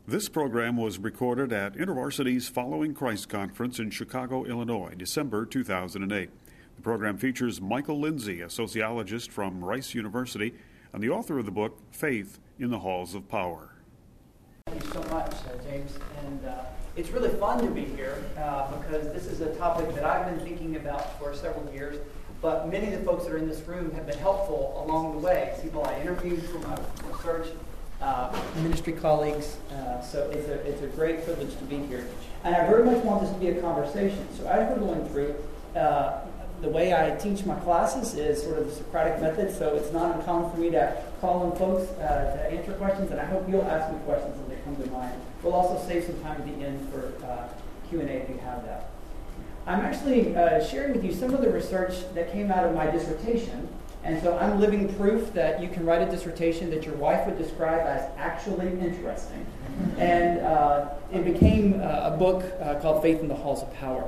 This program was recorded at InterVarsity's Following Christ Conference in Chicago, Illinois, December 2008. The program features Michael Lindsay, a sociologist from Rice University, and the author of the book, Faith in the Halls of Power. Thank you so much, James. And it's really fun to be here because this is a topic that I've been thinking about for several years, but many of the folks that are in this room have been helpful along the way. People I interviewed for my research, ministry colleagues, so it's a great privilege to be here. And I very much want this to be a conversation. So as we're going through, the way I teach my classes is sort of the Socratic method, so it's not uncommon for me to call on folks to answer questions, and I hope you'll ask me questions as they come to mind. We'll also save some time at the end for Q&A if you have that. I'm actually sharing with you some of the research that came out of my dissertation. And so I'm living proof that you can write a dissertation that your wife would describe as actually interesting. And it became a book called Faith in the Halls of Power.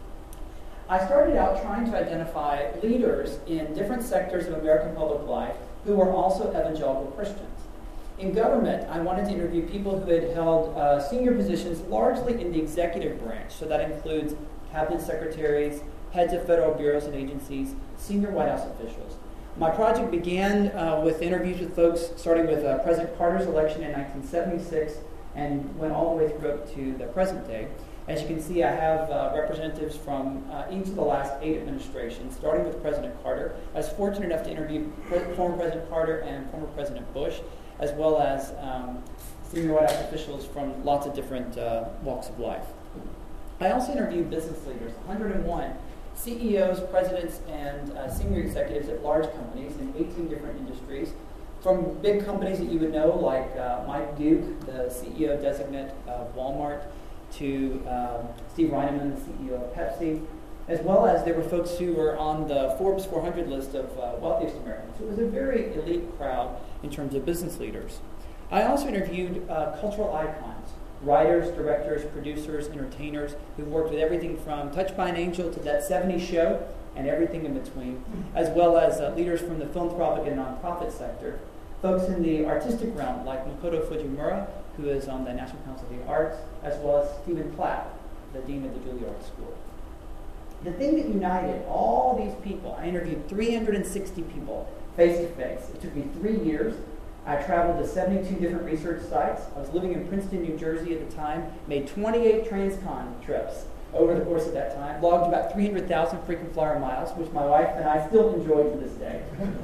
I started out trying to identify leaders in different sectors of American public life who were also evangelical Christians. In government, I wanted to interview people who had held senior positions largely in the executive branch. So that includes cabinet secretaries, heads of federal bureaus and agencies, senior White House officials. My project began with interviews with folks, starting with President Carter's election in 1976 and went all the way through up to the present day. As you can see, I have representatives from each of the last 8 administrations, starting with President Carter. I was fortunate enough to interview former President Carter and former President Bush, as well as senior White House officials from lots of different walks of life. I also interviewed business leaders, 101 CEOs, presidents, and senior executives at large companies in 18 different industries, from big companies that you would know, like Mike Duke, the CEO designate of Walmart, to Steve Reinemann, the CEO of Pepsi, as well as there were folks who were on the Forbes 400 list of wealthiest Americans. So it was a very elite crowd in terms of business leaders. I also interviewed cultural icons, writers, directors, producers, entertainers who've worked with everything from Touched by an Angel to That 70s Show and everything in between, as well as leaders from the philanthropic and nonprofit sector, folks in the artistic realm like Makoto Fujimura, who is on the National Council of the Arts, as well as Stephen Platt, the Dean of the Juilliard School. The thing that united all these people, I interviewed 360 people face-to-face. It took me 3 years. I traveled to 72 different research sites. I was living in Princeton, New Jersey at the time, made 28 Transcon trips over the course of that time, logged about 300,000 frequent flyer miles, which my wife and I still enjoy to this day.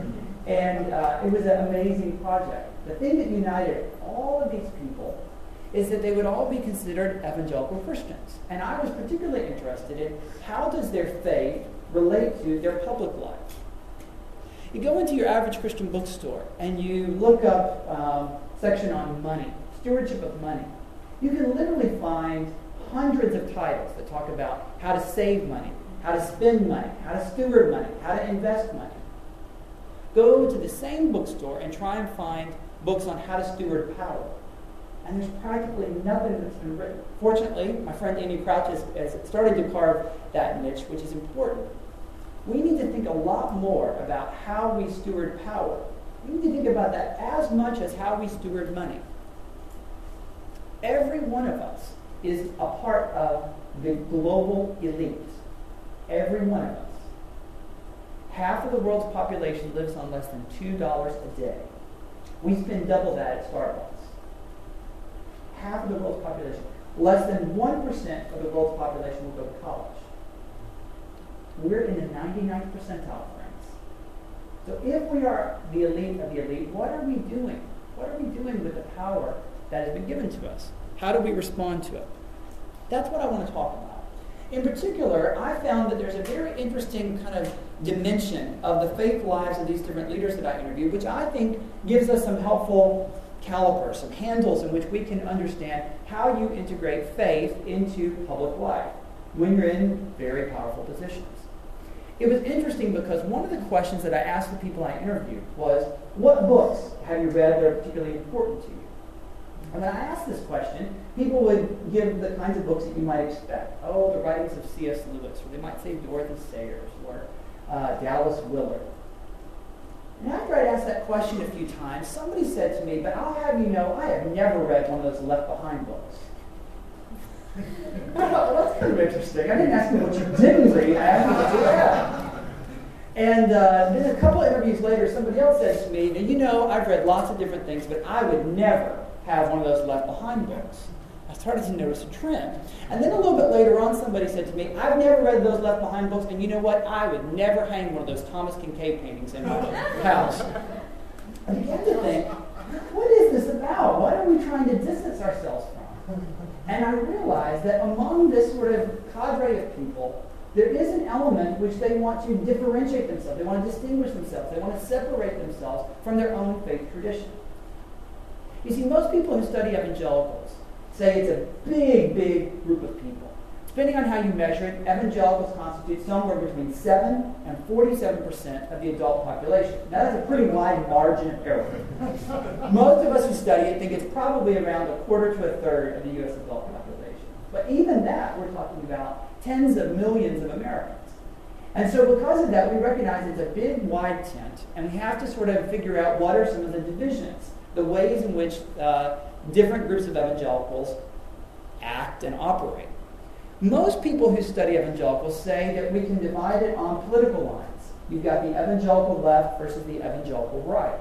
And it was an amazing project. The thing that united all of these people is that they would all be considered evangelical Christians. And I was particularly interested in how does their faith relate to their public life. You go into your average Christian bookstore and you look up a section on money, stewardship of money. You can literally find hundreds of titles that talk about how to save money, how to spend money, how to steward money, how to invest money. Go to the same bookstore and try and find books on how to steward power. And there's practically nothing that's been written. Fortunately, my friend Andy Crouch has started to carve that niche, which is important. We need to think a lot more about how we steward power. We need to think about that as much as how we steward money. Every one of us is a part of the global elite. Every one of us. Half of the world's population lives on less than $2 a day. We spend double that at Starbucks. Half of the world's population. Less than 1% of the world's population will go to college. We're in the 99th percentile, friends. So if we are the elite of the elite, what are we doing? What are we doing with the power that has been given to us? How do we respond to it? That's what I want to talk about. In particular, I found that there's a very interesting kind of dimension of the faith lives of these different leaders that I interviewed, which I think gives us some helpful calipers, some handles in which we can understand how you integrate faith into public life when you're in very powerful positions. It was interesting because one of the questions that I asked the people I interviewed was, what books have you read that are particularly important to you? And when I asked this question, people would give the kinds of books that you might expect. Oh, the writings of C.S. Lewis, or they might say Dorothy Sayers, or Dallas Willard. And after I'd asked that question a few times, somebody said to me, but I'll have you know, I have never read one of those Left Behind books. I thought, well, that's kind of interesting. I didn't ask you what you didn't read, I asked you what you read. And then a couple of interviews later, somebody else said to me, you know, I've read lots of different things, but I would never have one of those Left Behind books. I started to notice a trend. And then a little bit later on, somebody said to me, I've never read those Left Behind books, and you know what? I would never hang one of those Thomas Kincaid paintings in my house. I began to think, what is this about? What are we trying to distance ourselves from? And I realized that among this sort of cadre of people, there is an element which they want to differentiate themselves. They want to distinguish themselves. They want to separate themselves from their own faith tradition. You see, most people who study evangelicals say it's a big, big group of people. Depending on how you measure it, evangelicals constitute somewhere between 7 and 47% of the adult population. Now, that's a pretty wide margin of error. Most of us who study it think it's probably around a quarter to a third of the U.S. adult population. But even that, we're talking about tens of millions of Americans. And so because of that, we recognize it's a big, wide tent, and we have to sort of figure out what are some of the divisions, the ways in which different groups of evangelicals act and operate. Most people who study evangelicals say that we can divide it on political lines. You've got the evangelical left versus the evangelical right.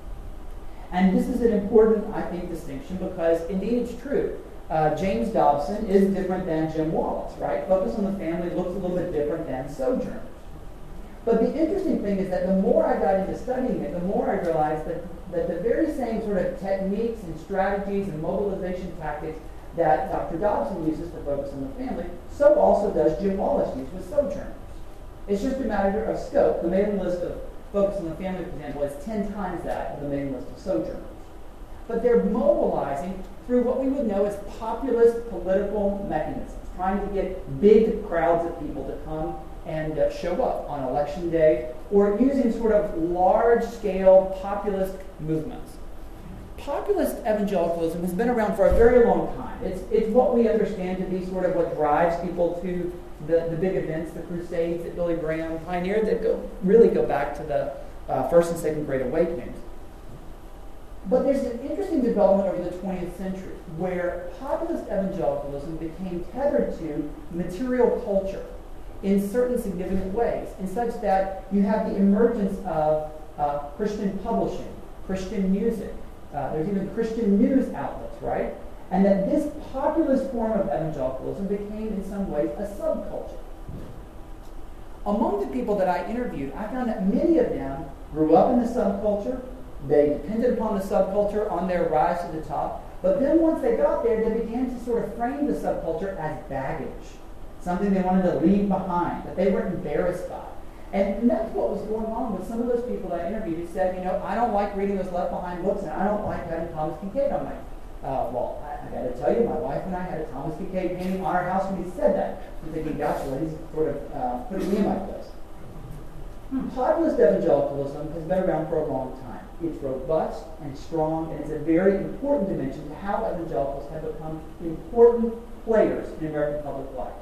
And this is an important, I think, distinction because, indeed, it's true. James Dobson is different than Jim Wallace, right? Focus on the Family looks a little bit different than Sojourners. But the interesting thing is that the more I got into studying it, the more I realized that the very same sort of techniques and strategies and mobilization tactics that Dr. Dobson uses for Focus on the Family, so also does Jim Wallace use with Sojourners. It's just a matter of scope. The mailing list of Focus on the Family, for example, is 10 times that of the mailing list of Sojourners. But they're mobilizing through what we would know as populist political mechanisms, trying to get big crowds of people to come and show up on election day, or using sort of large-scale populist movements. Populist evangelicalism has been around for a very long time. It's what we understand to be sort of what drives people to the big events, the crusades that Billy Graham pioneered, that really go back to the First and Second Great Awakenings. But there's an interesting development over the 20th century where populist evangelicalism became tethered to material culture in certain significant ways, in such that you have the emergence of Christian publishing, Christian music. There's even Christian news outlets, right? And that this populist form of evangelicalism became, in some ways, a subculture. Among the people that I interviewed, I found that many of them grew up in the subculture. They depended upon the subculture on their rise to the top. But then once they got there, they began to sort of frame the subculture as baggage, something they wanted to leave behind, that they were embarrassed by. And that's what was going on with some of those people that I interviewed who said, you know, I don't like reading those Left Behind books, and I don't like having Thomas Kincaid on my wall. I got to tell you, my wife and I had a Thomas Kincaid painting on our house when he said that. I'm thinking, gosh, well, he's sort of putting me in my place. Populist evangelicalism has been around for a long time. It's robust and strong, and it's a very important dimension to how evangelicals have become important players in American public life.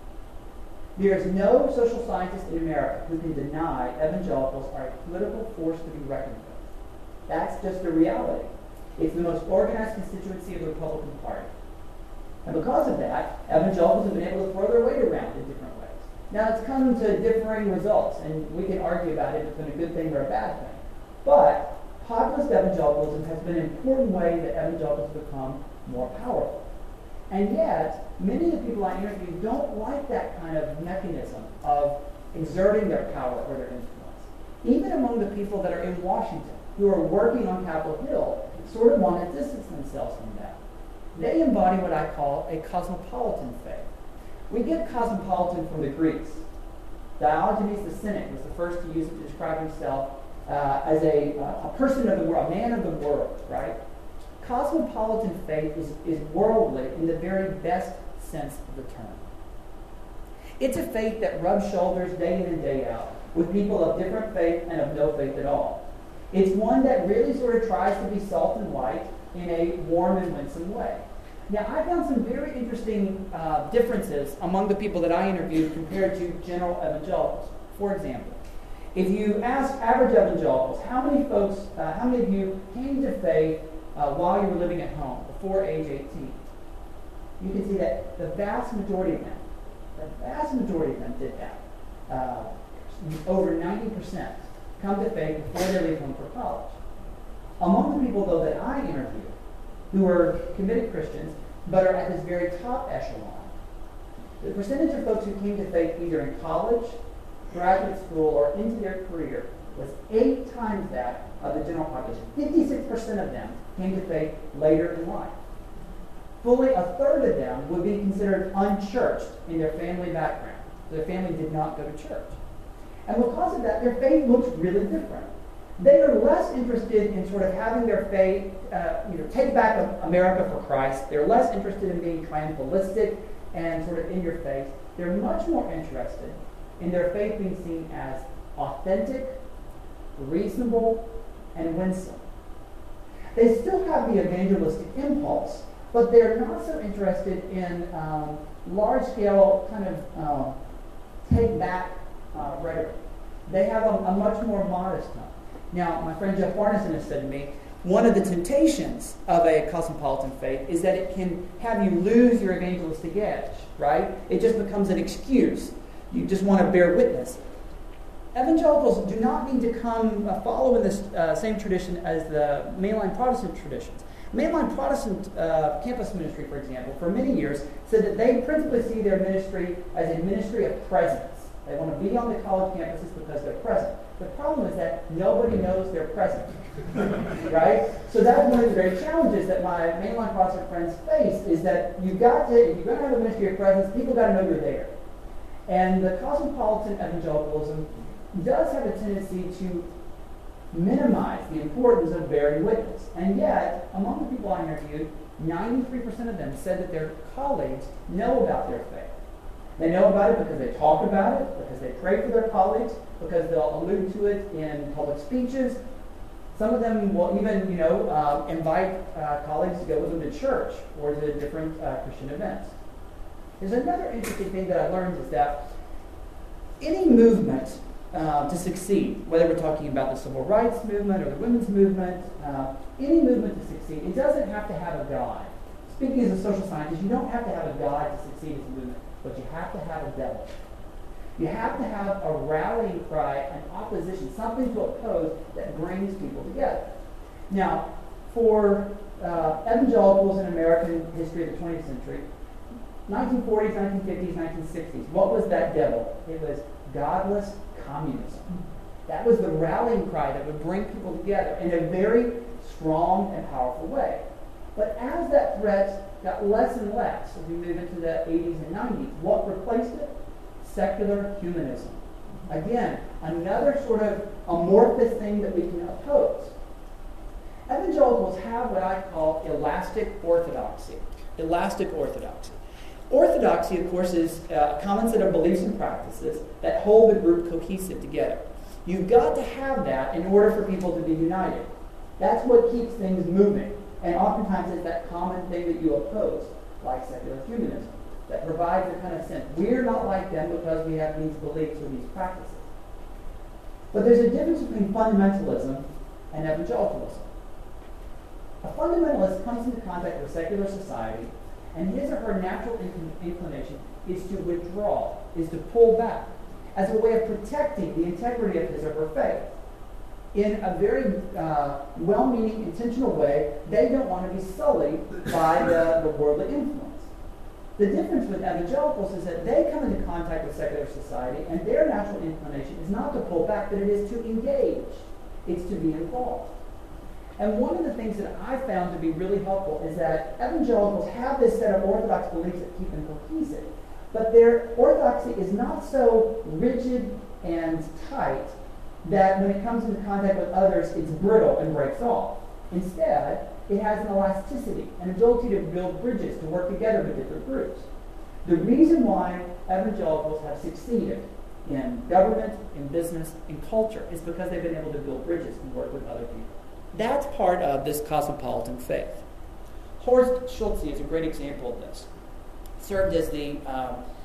There is no social scientist in America who can deny evangelicals are a political force to be reckoned with. That's just a reality. It's the most organized constituency of the Republican Party. And because of that, evangelicals have been able to throw their weight around in different ways. Now, it's come to differing results, and we can argue about it if it's been a good thing or a bad thing. But populist evangelicalism has been an important way that evangelicals have become more powerful. And yet, many of the people I interviewed don't like that kind of mechanism of exerting their power or their influence. Even among the people that are in Washington, who are working on Capitol Hill, sort of want to distance themselves from that. They embody what I call a cosmopolitan faith. We get cosmopolitan from the Greeks. Diogenes the Cynic was the first to use it to describe himself as a person of the world, a man of the world, right? Cosmopolitan faith is worldly in the very best sense of the term. It's a faith that rubs shoulders day in and day out with people of different faith and of no faith at all. It's one that really sort of tries to be salt and light in a warm and winsome way. Now, I found some very interesting differences among the people that I interviewed compared to general evangelicals. For example, If you ask average evangelicals, how many of you came to faith while you were living at home, before age 18? You can see that the vast majority of them did that. Over 90% come to faith before they leave home for college. Among the people, though, that I interviewed, who are committed Christians, but are at this very top echelon, the percentage of folks who came to faith either in college, graduate school, or into their career was 8 times that of the general population. 56% of them came to faith later in life. Fully a third of them would be considered unchurched in their family background. Their family did not go to church. And because of that, their faith looks really different. They are less interested in sort of having their faith, take back America for Christ. They're less interested in being triumphalistic and sort of in your face. They're much more interested in their faith being seen as authentic, reasonable, and winsome. They still have the evangelistic impulse, but they're not so interested in large-scale kind of take-back rhetoric. They have a much more modest tone. Now, my friend Jeff Barneson has said to me, one of the temptations of a cosmopolitan faith is that it can have you lose your evangelistic edge, right? It just becomes an excuse. You just want to bear witness. Evangelicals do not need to come follow in this same tradition as the mainline Protestant traditions. Mainline Protestant campus ministry, for example, for many years said that they principally see their ministry as a ministry of presence. They want to be on the college campuses because they're present. The problem is that nobody knows they're present, right? So that's one of the great challenges that my mainline Protestant friends face, is that if you're going to have a ministry of presence, people got to know you're there. And the cosmopolitan evangelicalism does have a tendency to minimize the importance of bearing witness. And yet, among the people I interviewed, 93% of them said that their colleagues know about their faith. They know about it because they talk about it, because they pray for their colleagues, because they'll allude to it in public speeches. Some of them will even, invite colleagues to go with them to church or to different Christian events. There's another interesting thing that I learned is that any movement to succeed, whether we're talking about the civil rights movement or the women's movement, any movement to succeed, it doesn't have to have a God. Speaking as a social scientist, you don't have to have a God to succeed as a movement, but you have to have a devil. You have to have a rallying cry, an opposition, something to oppose that brings people together. Now, for evangelicals in American history of the 20th century, 1940s, 1950s, 1960s, what was that devil? It was godless communism. That was the rallying cry that would bring people together in a very strong and powerful way. But as that threat got less and less as we move into the 80s and 90s, what replaced it? Secular humanism. Again, another sort of amorphous thing that we can oppose. Evangelicals have what I call elastic orthodoxy. Elastic orthodoxy. Orthodoxy, of course, is a common set of beliefs and practices that hold the group cohesive together. You've got to have that in order for people to be united. That's what keeps things moving. And oftentimes it's that common thing that you oppose, like secular humanism, that provides a kind of sense. We're not like them because we have these beliefs or these practices. But there's a difference between fundamentalism and evangelicalism. A fundamentalist comes into contact with secular society, and his or her natural inclination is to withdraw, is to pull back, as a way of protecting the integrity of his or her faith. In a very well-meaning, intentional way, they don't want to be sullied by the worldly influence. The difference with evangelicals is that they come into contact with secular society, and their natural inclination is not to pull back, but it is to engage. It's to be involved. And one of the things that I found to be really helpful is that evangelicals have this set of orthodox beliefs that keep them cohesive, but their orthodoxy is not so rigid and tight that when it comes into contact with others, it's brittle and breaks off. Instead, it has an elasticity, an ability to build bridges, to work together with different groups. The reason why evangelicals have succeeded in government, in business, in culture is because they've been able to build bridges and work with other people. That's part of this cosmopolitan faith. Horst Schulze is a great example of this. Served as the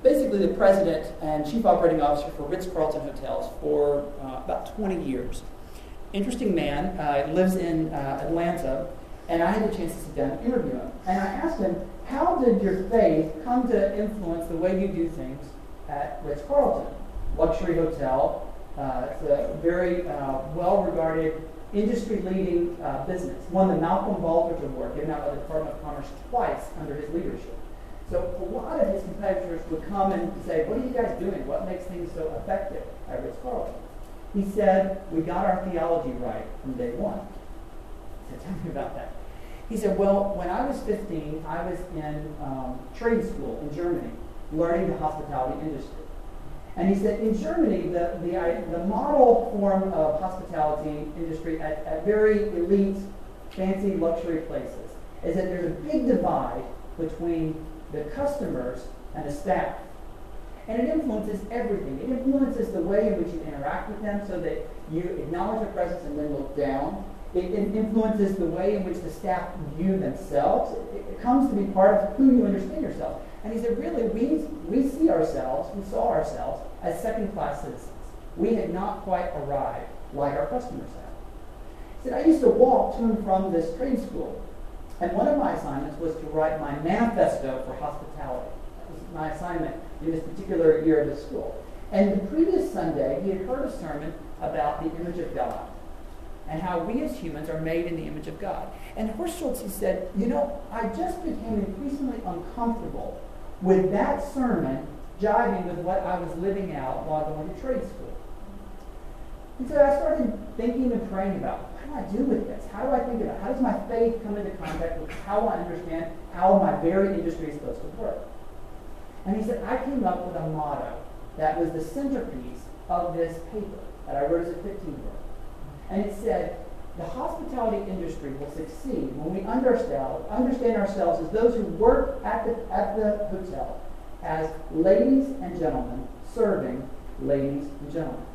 basically the president and chief operating officer for Ritz-Carlton Hotels for about 20 years. Interesting man, lives in Atlanta, and I had the chance to sit down and interview him. And I asked him, how did your faith come to influence the way you do things at Ritz-Carlton? Luxury hotel. It's a very well-regarded, industry-leading business. Won the Malcolm Baldrige Award, given out by the Department of Commerce twice under his leadership. So a lot of his competitors would come and say, what are you guys doing? What makes things so effective at Ritz-Carlton? He said, we got our theology right from day one. I said, tell me about that. He said, well, when I was 15, I was in trade school in Germany, learning the hospitality industry. And he said, in Germany, the model form of hospitality industry at very elite, fancy luxury places is that there's a big divide between the customers and the staff. And it influences everything. It influences the way in which you interact with them so that you acknowledge their presence and then look down. It influences the way in which the staff view themselves. It comes to be part of who you understand yourself. And he said, really, we saw ourselves as second-class citizens. We had not quite arrived like our customers had. He said, I used to walk to and from this trade school. And one of my assignments was to write my manifesto for hospitality. That was my assignment in this particular year of the school. And the previous Sunday, he had heard a sermon about the image of God and how we as humans are made in the image of God. And Horst Schulze, he said, I just became increasingly uncomfortable with that sermon jiving with what I was living out while going to trade school. And so I started thinking and praying about, what do I do with this? How do I think about it? How does my faith come into contact with how I understand how my very industry is supposed to work? And he said, I came up with a motto that was the centerpiece of this paper that I wrote as a 15-year-old. And it said, the hospitality industry will succeed when we understand ourselves as those who work at the hotel as ladies and gentlemen serving ladies and gentlemen.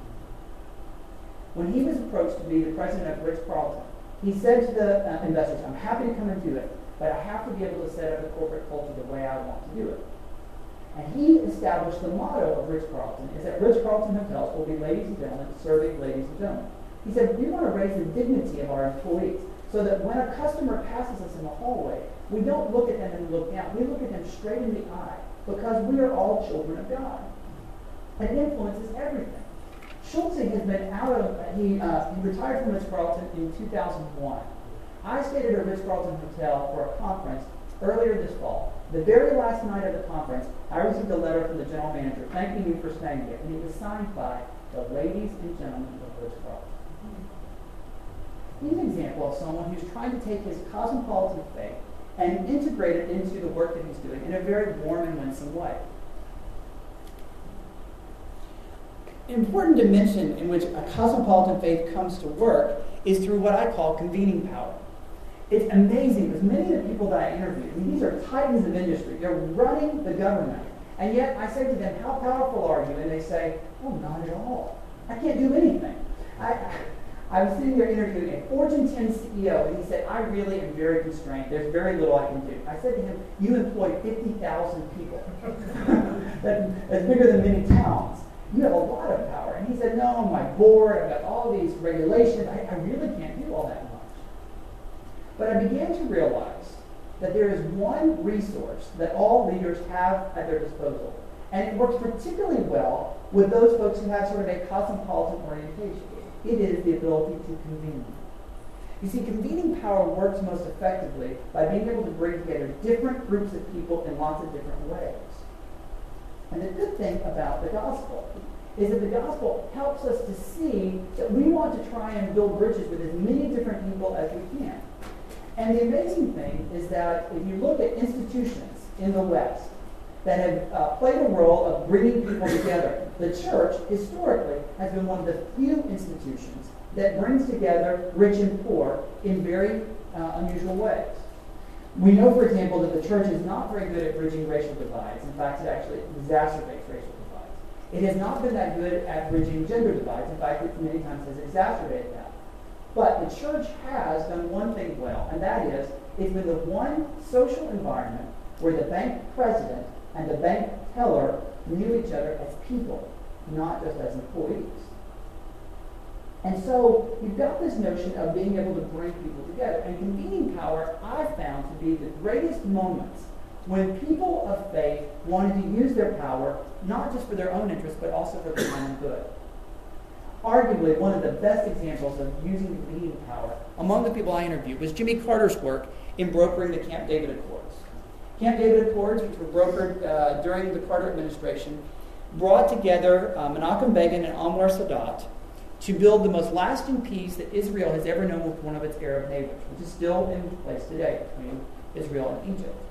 When he was approached to be the president of Ritz-Carlton, he said to the investors, I'm happy to come and do it, but I have to be able to set up a corporate culture the way I want to do it. And he established the motto of Ritz-Carlton is that Ritz-Carlton hotels will be ladies and gentlemen serving ladies and gentlemen. He said, we want to raise the dignity of our employees so that when a customer passes us in the hallway, we don't look at them and look down. We look at them straight in the eye because we are all children of God. And it influences everything. Schulze has been he retired from Ritz-Carlton in 2001. I stayed at a Ritz-Carlton hotel for a conference earlier this fall. The very last night of the conference, I received a letter from the general manager thanking me for staying there, and it was signed by the ladies and gentlemen of Ritz-Carlton. He's an example of someone who's trying to take his cosmopolitan faith and integrate it into the work that he's doing in a very warm and winsome way. Important dimension in which a cosmopolitan faith comes to work is through what I call convening power. It's amazing because many of the people that I interviewed, these are titans of industry. They're running the government. And yet I say to them, how powerful are you? And they say, oh, not at all. I can't do anything. I was sitting there interviewing a Fortune 10 CEO, and he said, I really am very constrained. There's very little I can do. I said to him, you employ 50,000 people. That's bigger than many towns. You have a lot of power. And he said, no, my board, I've got all these regulations. I really can't do all that much. But I began to realize that there is one resource that all leaders have at their disposal. And it works particularly well with those folks who have sort of a cosmopolitan orientation. It is the ability to convene. You see, convening power works most effectively by being able to bring together different groups of people in lots of different ways. And the good thing about the gospel is that the gospel helps us to see that we want to try and build bridges with as many different people as we can. And the amazing thing is that if you look at institutions in the West that have played a role of bringing people together, the church historically has been one of the few institutions that brings together rich and poor in very unusual ways. We know, for example, that the church is not very good at bridging racial divides. In fact, it actually exacerbates racial divides. It has not been that good at bridging gender divides. In fact, it many times has exacerbated that. But the church has done one thing well, and that is it's been the one social environment where the bank president and the bank teller knew each other as people, not just as employees. And so you've got this notion of being able to bring people together. And convening power, I've found to be the greatest moments when people of faith wanted to use their power, not just for their own interests, but also for the common good. Arguably, one of the best examples of using convening power among the people I interviewed was Jimmy Carter's work in brokering the Camp David Accords. Camp David Accords, which were brokered during the Carter administration, brought together Menachem Begin and Anwar Sadat to build the most lasting peace that Israel has ever known with one of its Arab neighbors, which is still in place today between Israel and Egypt.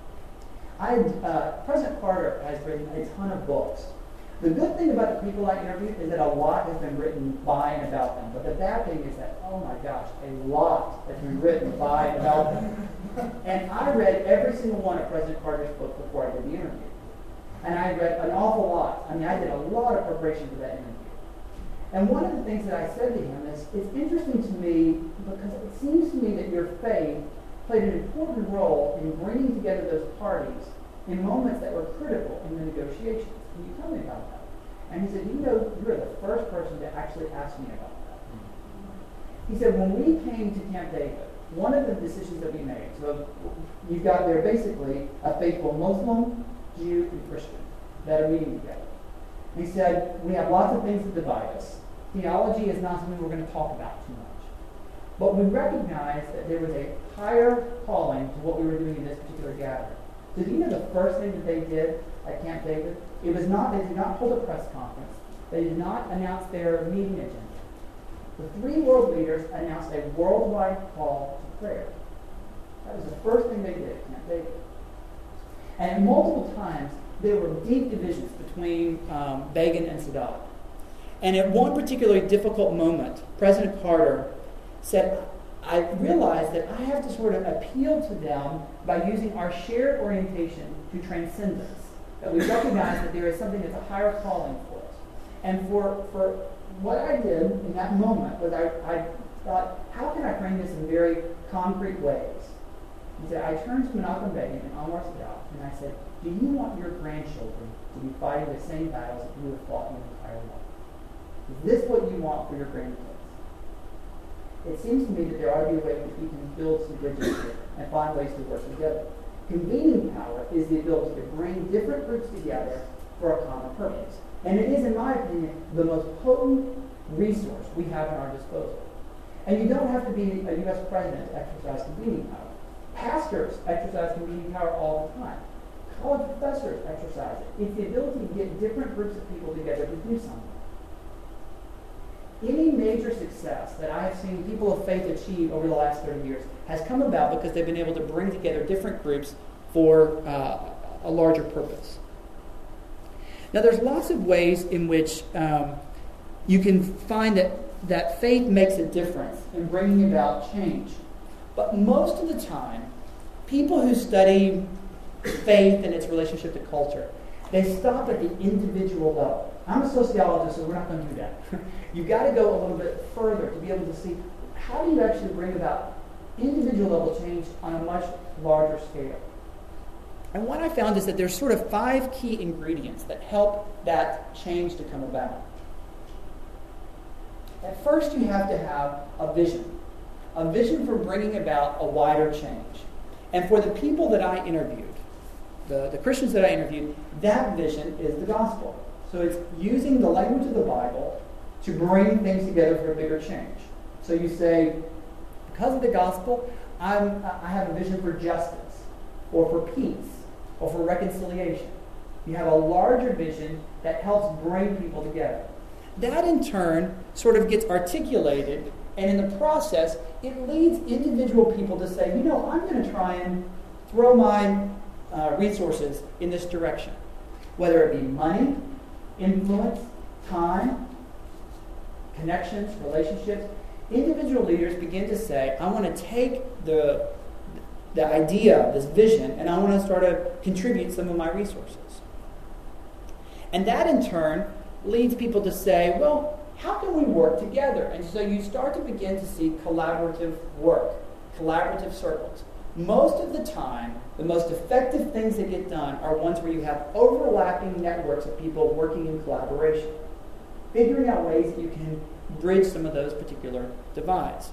President Carter has written a ton of books. The good thing about the people I interviewed is that a lot has been written by and about them. But the bad thing is that, oh my gosh, a lot has been written by and about them. And I read every single one of President Carter's books before I did the interview. And I read an awful lot. I mean, I did a lot of preparation for that interview. And one of the things that I said to him is, it's interesting to me because it seems to me that your faith played an important role in bringing together those parties in moments that were critical in the negotiations. Can you tell me about that? And he said, you know, you're the first person to actually ask me about that. He said, when we came to Camp David, one of the decisions that we made, so you've got there basically a faithful Muslim, Jew, and Christian that are meeting together. He said, we have lots of things that divide us. Theology is not something we're going to talk about too much. But we recognized that there was a higher calling to what we were doing in this particular gathering. So do you know the first thing that they did at Camp David? It was not, they did not hold a press conference. They did not announce their meeting agenda. The three world leaders announced a worldwide call to prayer. That was the first thing they did at Camp David. And multiple times, there were deep divisions between Begin and Sadat. And at one particularly difficult moment, President Carter said, I realized that I have to sort of appeal to them by using our shared orientation to transcendence. That we recognize that there is something that's a higher calling for us. And for what I did in that moment was I thought, how can I frame this in very concrete ways? He said, I turned to Menachem Begin and Anwar Sadat, and I said, do you want your grandchildren to be fighting the same battles that you have fought your entire life? Is this what you want for your grandkids? It seems to me that there ought to be a way that we can build some bridges here and find ways to work together. Convening power is the ability to bring different groups together for a common purpose. And it is, in my opinion, the most potent resource we have at our disposal. And you don't have to be a U.S. president to exercise convening power. Pastors exercise convening power all the time. College professors exercise it. It's the ability to get different groups of people together to do something. Any major success that I have seen people of faith achieve over the last 30 years has come about because they've been able to bring together different groups for a larger purpose. Now, there's lots of ways in which you can find that faith makes a difference in bringing about change. But most of the time, people who study faith and its relationship to culture, they stop at the individual level. I'm a sociologist, so we're not going to do that. You've got to go a little bit further to be able to see how do you actually bring about individual level change on a much larger scale. And what I found is that there's sort of 5 key ingredients that help that change to come about. At first, you have to have a vision for bringing about a wider change. And for the people that I interviewed, the Christians that I interviewed, that vision is the gospel. So it's using the language of the Bible to bring things together for a bigger change. So you say, because of the gospel, I have a vision for justice, or for peace, or for reconciliation. You have a larger vision that helps bring people together. That in turn sort of gets articulated, and in the process, it leads individual people to say, you know, I'm going to try and throw my resources in this direction. Whether it be money, influence, time, connections, relationships, individual leaders begin to say, I want to take the idea, this vision, and I want to start to contribute some of my resources. And that in turn leads people to say, well, how can we work together? And so you start to begin to see collaborative work, collaborative circles. most of the time, the most effective things that get done are ones where you have overlapping networks of people working in collaboration, figuring out ways that you can bridge some of those particular divides.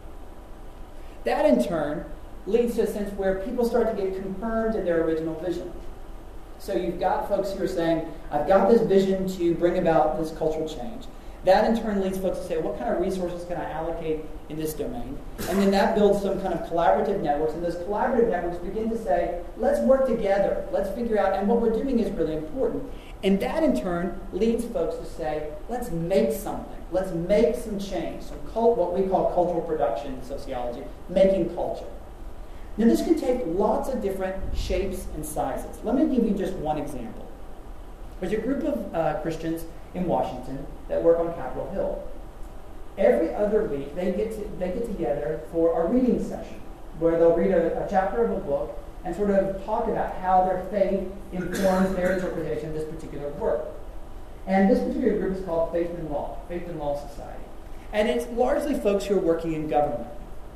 That, in turn, leads to a sense where people start to get confirmed in their original vision. So you've got folks who are saying, I've got this vision to bring about this cultural change. That in turn leads folks to say, what kind of resources can I allocate in this domain? And then that builds some kind of collaborative networks, and those collaborative networks begin to say, let's work together, let's figure out, and what we're doing is really important. And that in turn leads folks to say, let's make something, let's make some change, what we call cultural production in sociology, making culture. Now this can take lots of different shapes and sizes. Let me give you just one example. There's a group of Christians in Washington that work on Capitol Hill. Every other week, they get together for a reading session where they'll read a chapter of a book and sort of talk about how their faith informs their interpretation of this particular work. And this particular group is called Faith and Law Society. And it's largely folks who are working in government.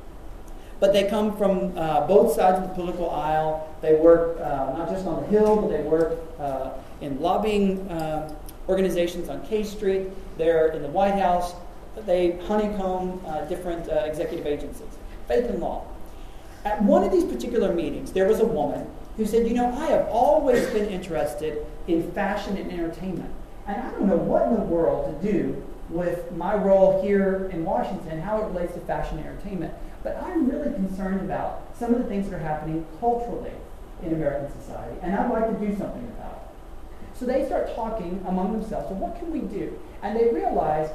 But they come from both sides of the political aisle. They work not just on the Hill, but they work in lobbying organizations on K Street. They're in the White House. They honeycomb different executive agencies. Faith and Law. At one of these particular meetings, there was a woman who said, I have always been interested in fashion and entertainment. And I don't know what in the world to do with my role here in Washington, how it relates to fashion and entertainment. But I'm really concerned about some of the things that are happening culturally in American society, and I'd like to do something about it. So they start talking among themselves, so what can we do? And they realize,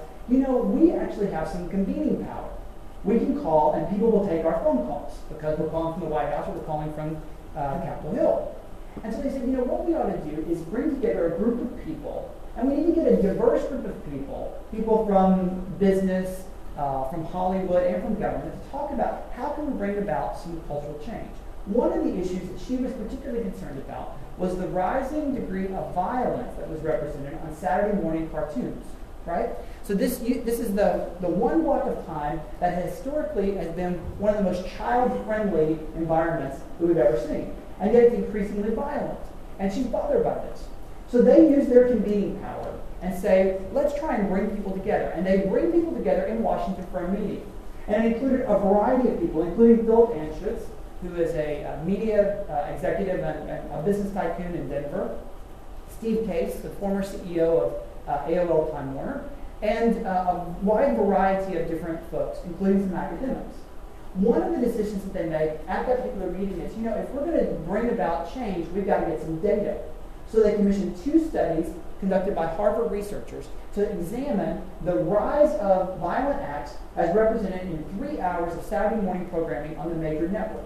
we actually have some convening power. We can call, and people will take our phone calls, because we're calling from the White House or we're calling from Capitol Hill. And so they said, what we ought to do is bring together a group of people, and we need to get a diverse group of people from business, from Hollywood, and from government, to talk about how can we bring about some cultural change. One of the issues that she was particularly concerned about was the rising degree of violence that was represented on Saturday morning cartoons, right? So this is the one block of time that historically has been one of the most child-friendly environments that we've ever seen. And yet it's increasingly violent. And she's bothered by this. So they use their convening power and say, let's try and bring people together. And they bring people together in Washington for a meeting. And it included a variety of people, including Philip Anschutz, who is a media executive and a business tycoon in Denver, Steve Case, the former CEO of AOL Time Warner, and a wide variety of different folks, including some academics. One of the decisions that they made at that particular meeting is, if we're going to bring about change, we've got to get some data. So they commissioned 2 studies conducted by Harvard researchers to examine the rise of violent acts as represented in 3 hours of Saturday morning programming on the major networks.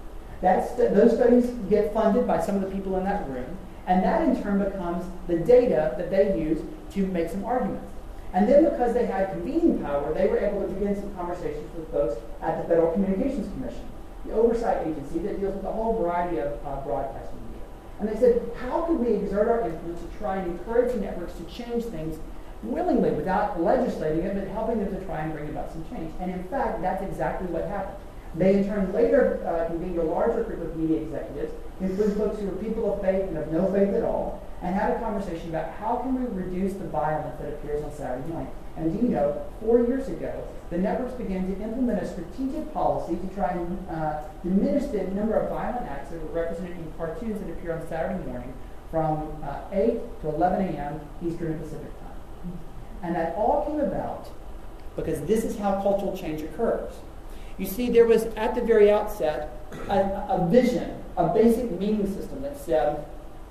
Those studies get funded by some of the people in that room, and that in turn becomes the data that they use to make some arguments. And then because they had convening power, they were able to begin some conversations with folks at the Federal Communications Commission, the oversight agency that deals with a whole variety of broadcasting media. And they said, how can we exert our influence to try and encourage the networks to change things willingly without legislating it, but helping them to try and bring about some change? And in fact, that's exactly what happened. They in turn later convened a larger group of media executives, including folks who were people of faith and of no faith at all, and had a conversation about how can we reduce the violence that appears on Saturday night. And do you know, 4 years ago, the networks began to implement a strategic policy to try and diminish the number of violent acts that were represented in cartoons that appear on Saturday morning from 8 to 11 a.m. Eastern and Pacific time. And that all came about because this is how cultural change occurs. You see, there was, at the very outset, a vision, a basic meaning system that said,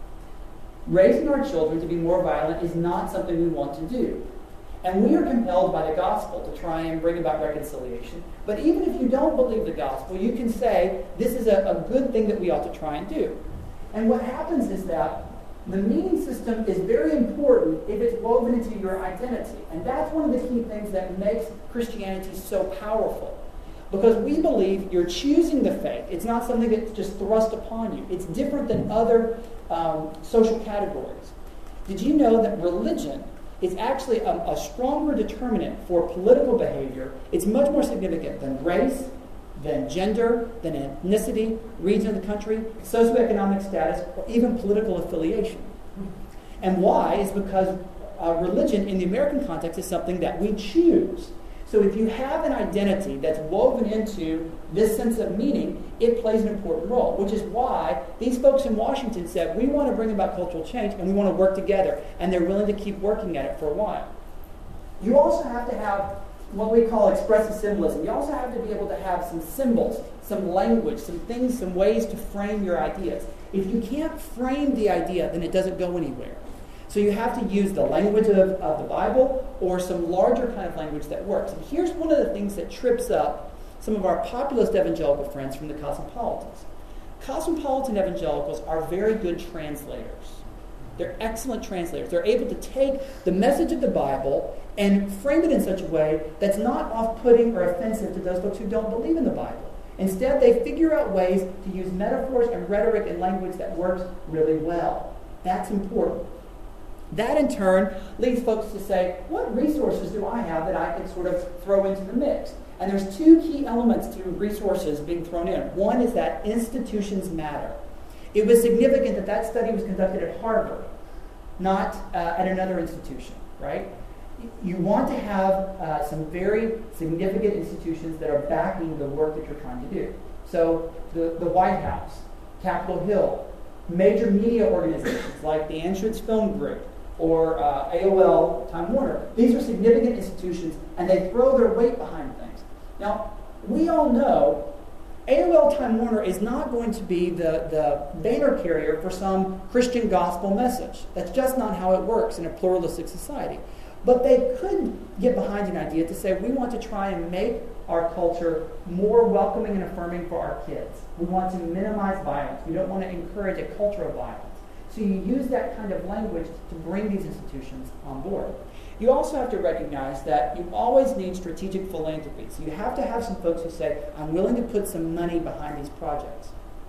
raising our children to be more violent is not something we want to do. And we are compelled by the gospel to try and bring about reconciliation. But even if you don't believe the gospel, you can say, this is a good thing that we ought to try and do. And what happens is that the meaning system is very important if it's woven into your identity. And that's one of the key things that makes Christianity so powerful. Because we believe you're choosing the faith. It's not something that's just thrust upon you. It's different than other social categories. Did you know that religion is actually a stronger determinant for political behavior? It's much more significant than race, than gender, than ethnicity, region of the country, socioeconomic status, or even political affiliation. And why is because religion in the American context is something that we choose. So if you have an identity that's woven into this sense of meaning, it plays an important role, which is why these folks in Washington said, we want to bring about cultural change and we want to work together, and they're willing to keep working at it for a while. You also have to have what we call expressive symbolism. You also have to be able to have some symbols, some language, some things, some ways to frame your ideas. If you can't frame the idea, then it doesn't go anywhere. So you have to use the language of the Bible or some larger kind of language that works. And here's one of the things that trips up some of our populist evangelical friends from the Cosmopolitans. Cosmopolitan evangelicals are very good translators. They're excellent translators. They're able to take the message of the Bible and frame it in such a way that's not off-putting or offensive to those folks who don't believe in the Bible. Instead, they figure out ways to use metaphors and rhetoric and language that works really well. That's important. That, in turn, leads folks to say, what resources do I have that I can sort of throw into the mix? And there's two key elements to resources being thrown in. One is that institutions matter. It was significant that that study was conducted at Harvard, not at another institution, right? You want to have some very significant institutions that are backing the work that you're trying to do. So the White House, Capitol Hill, major media organizations like the Anschutz Film Group, or AOL, Time Warner. These are significant institutions, and they throw their weight behind things. Now, we all know AOL, Time Warner is not going to be the banner carrier for some Christian gospel message. That's just not how it works in a pluralistic society. But they could get behind an idea to say, we want to try and make our culture more welcoming and affirming for our kids. We want to minimize violence. We don't want to encourage a culture of violence. So you use that kind of language to bring these institutions on board. You also have to recognize that you always need strategic philanthropy. So you have to have some folks who say, I'm willing to put some money behind these projects.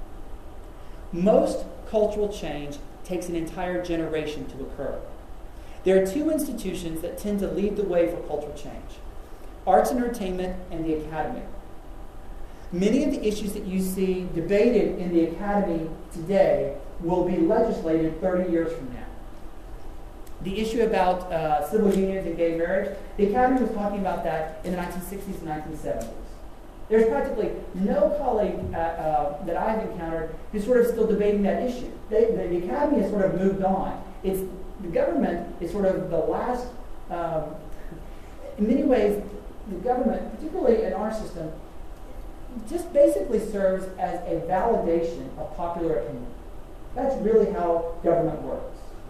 Most cultural change takes an entire generation to occur. There are two institutions that tend to lead the way for cultural change: arts and entertainment and the academy. Many of the issues that you see debated in the academy today will be legislated 30 years from now. The issue about civil unions and gay marriage, the Academy was talking about that in the 1960s and 1970s. There's practically no colleague that I've encountered who's sort of still debating that issue. The Academy has sort of moved on. The government is sort of the last, in many ways, the government, particularly in our system, just basically serves as a validation of popular opinion. That's really how government works.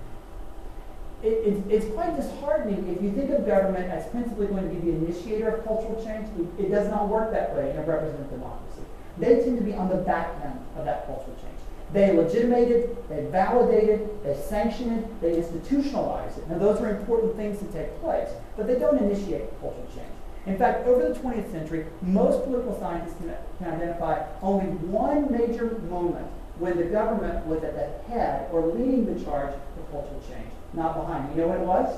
It's quite disheartening if you think of government as principally going to be the initiator of cultural change. It does not work that way in a representative democracy. They tend to be on the back end of that cultural change. They legitimate it, they validate it, they sanction it, they institutionalize it. Now those are important things to take place, but they don't initiate cultural change. In fact, over the 20th century, most political scientists can identify only one major moment when the government was at the head or leading the charge of cultural change, not behind. You know what it was?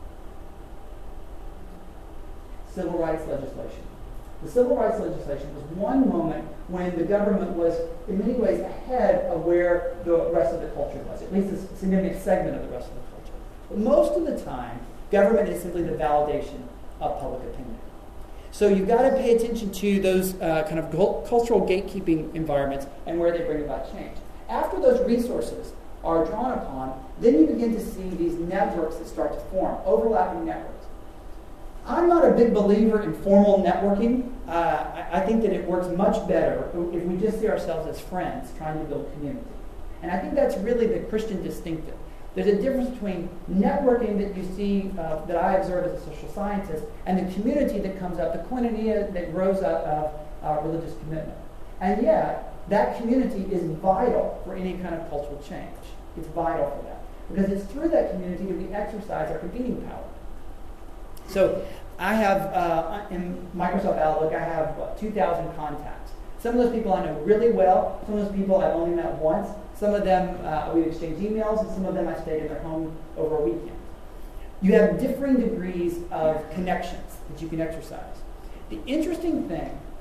Civil rights legislation. The civil rights legislation was one moment when the government was, in many ways, ahead of where the rest of the culture was, at least a significant segment of the rest of the culture. But most of the time, government is simply the validation of public opinion. So you've got to pay attention to those kind of cultural gatekeeping environments and where they bring about change. After those resources are drawn upon, then you begin to see these networks that start to form, overlapping networks. I'm not a big believer in formal networking. I think that it works much better if we just see ourselves as friends trying to build community. And I think that's really the Christian distinctive. There's a difference between networking that you see, that I observe as a social scientist, and the community that comes up, the koinonia that grows out of religious commitment. And yet, that community is vital for any kind of cultural change. It's vital for that. Because it's through that community that we exercise our convening power. So I have, in Microsoft Outlook, I have 2,000 contacts. Some of those people I know really well. Some of those people I've only met once. Some of them we exchange emails, and some of them I stayed in their home over a weekend. You have differing degrees of connections that you can exercise. The interesting thing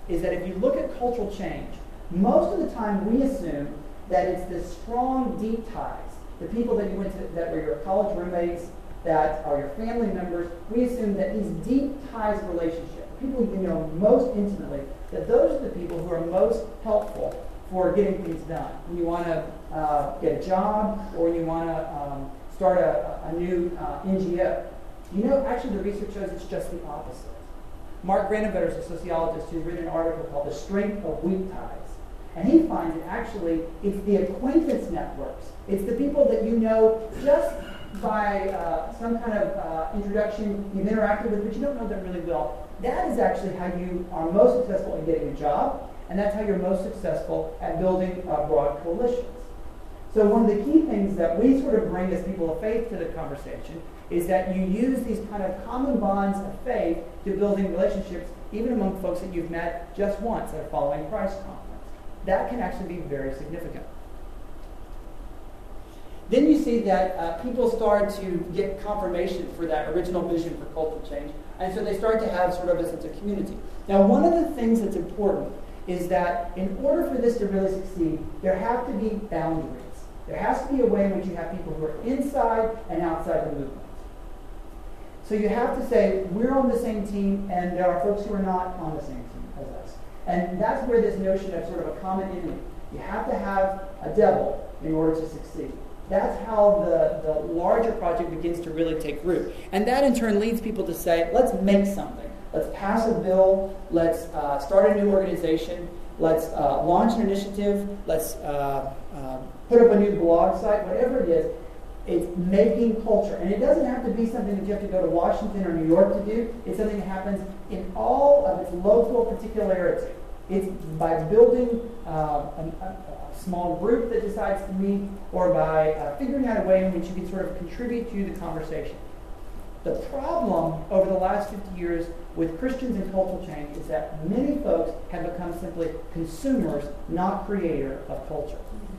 is that if you look at cultural change, most of the time we assume that it's the strong, deep ties, the people that you went to, that were your college roommates, that are your family members. We assume that these deep ties of relationship, people you know most intimately, that those are the people who are most helpful for getting things done. When you want to get a job, or when you want to start a new NGO. You know, actually the research shows it's just the opposite. Mark Granovetter is a sociologist who's written an article called The Strength of Weak Ties. And he finds that actually it's the acquaintance networks. It's the people that you know just by some kind of introduction you've interacted with, but you don't know them really well. That is actually how you are most successful in getting a job, and that's how you're most successful at building broad coalitions. So one of the key things that we sort of bring as people of faith to the conversation is that you use these kind of common bonds of faith to building relationships, even among folks that you've met just once at a Following Christ conference. That can actually be very significant. Then you see that people start to get confirmation for that original vision for cultural change, and so they start to have sort of a sense of community. Now, one of the things that's important is that in order for this to really succeed, there have to be boundaries. There has to be a way in which you have people who are inside and outside the movement. So you have to say, we're on the same team, and there are folks who are not on the same team as us. And that's where this notion of sort of a common enemy. You have to have a devil in order to succeed. That's how the larger project begins to really take root. And that in turn leads people to say, let's make something. Let's pass a bill. Let's start a new organization. Let's launch an initiative. Let's put up a new blog site. Whatever it is, it's making culture. And it doesn't have to be something that you have to go to Washington or New York to do. It's something that happens in all of its local particularity. It's by building a small group that decides to meet, or by figuring out a way in which you can sort of contribute to the conversation. The problem over the last 50 years with Christians and cultural change is that many folks have become simply consumers, not creator of culture.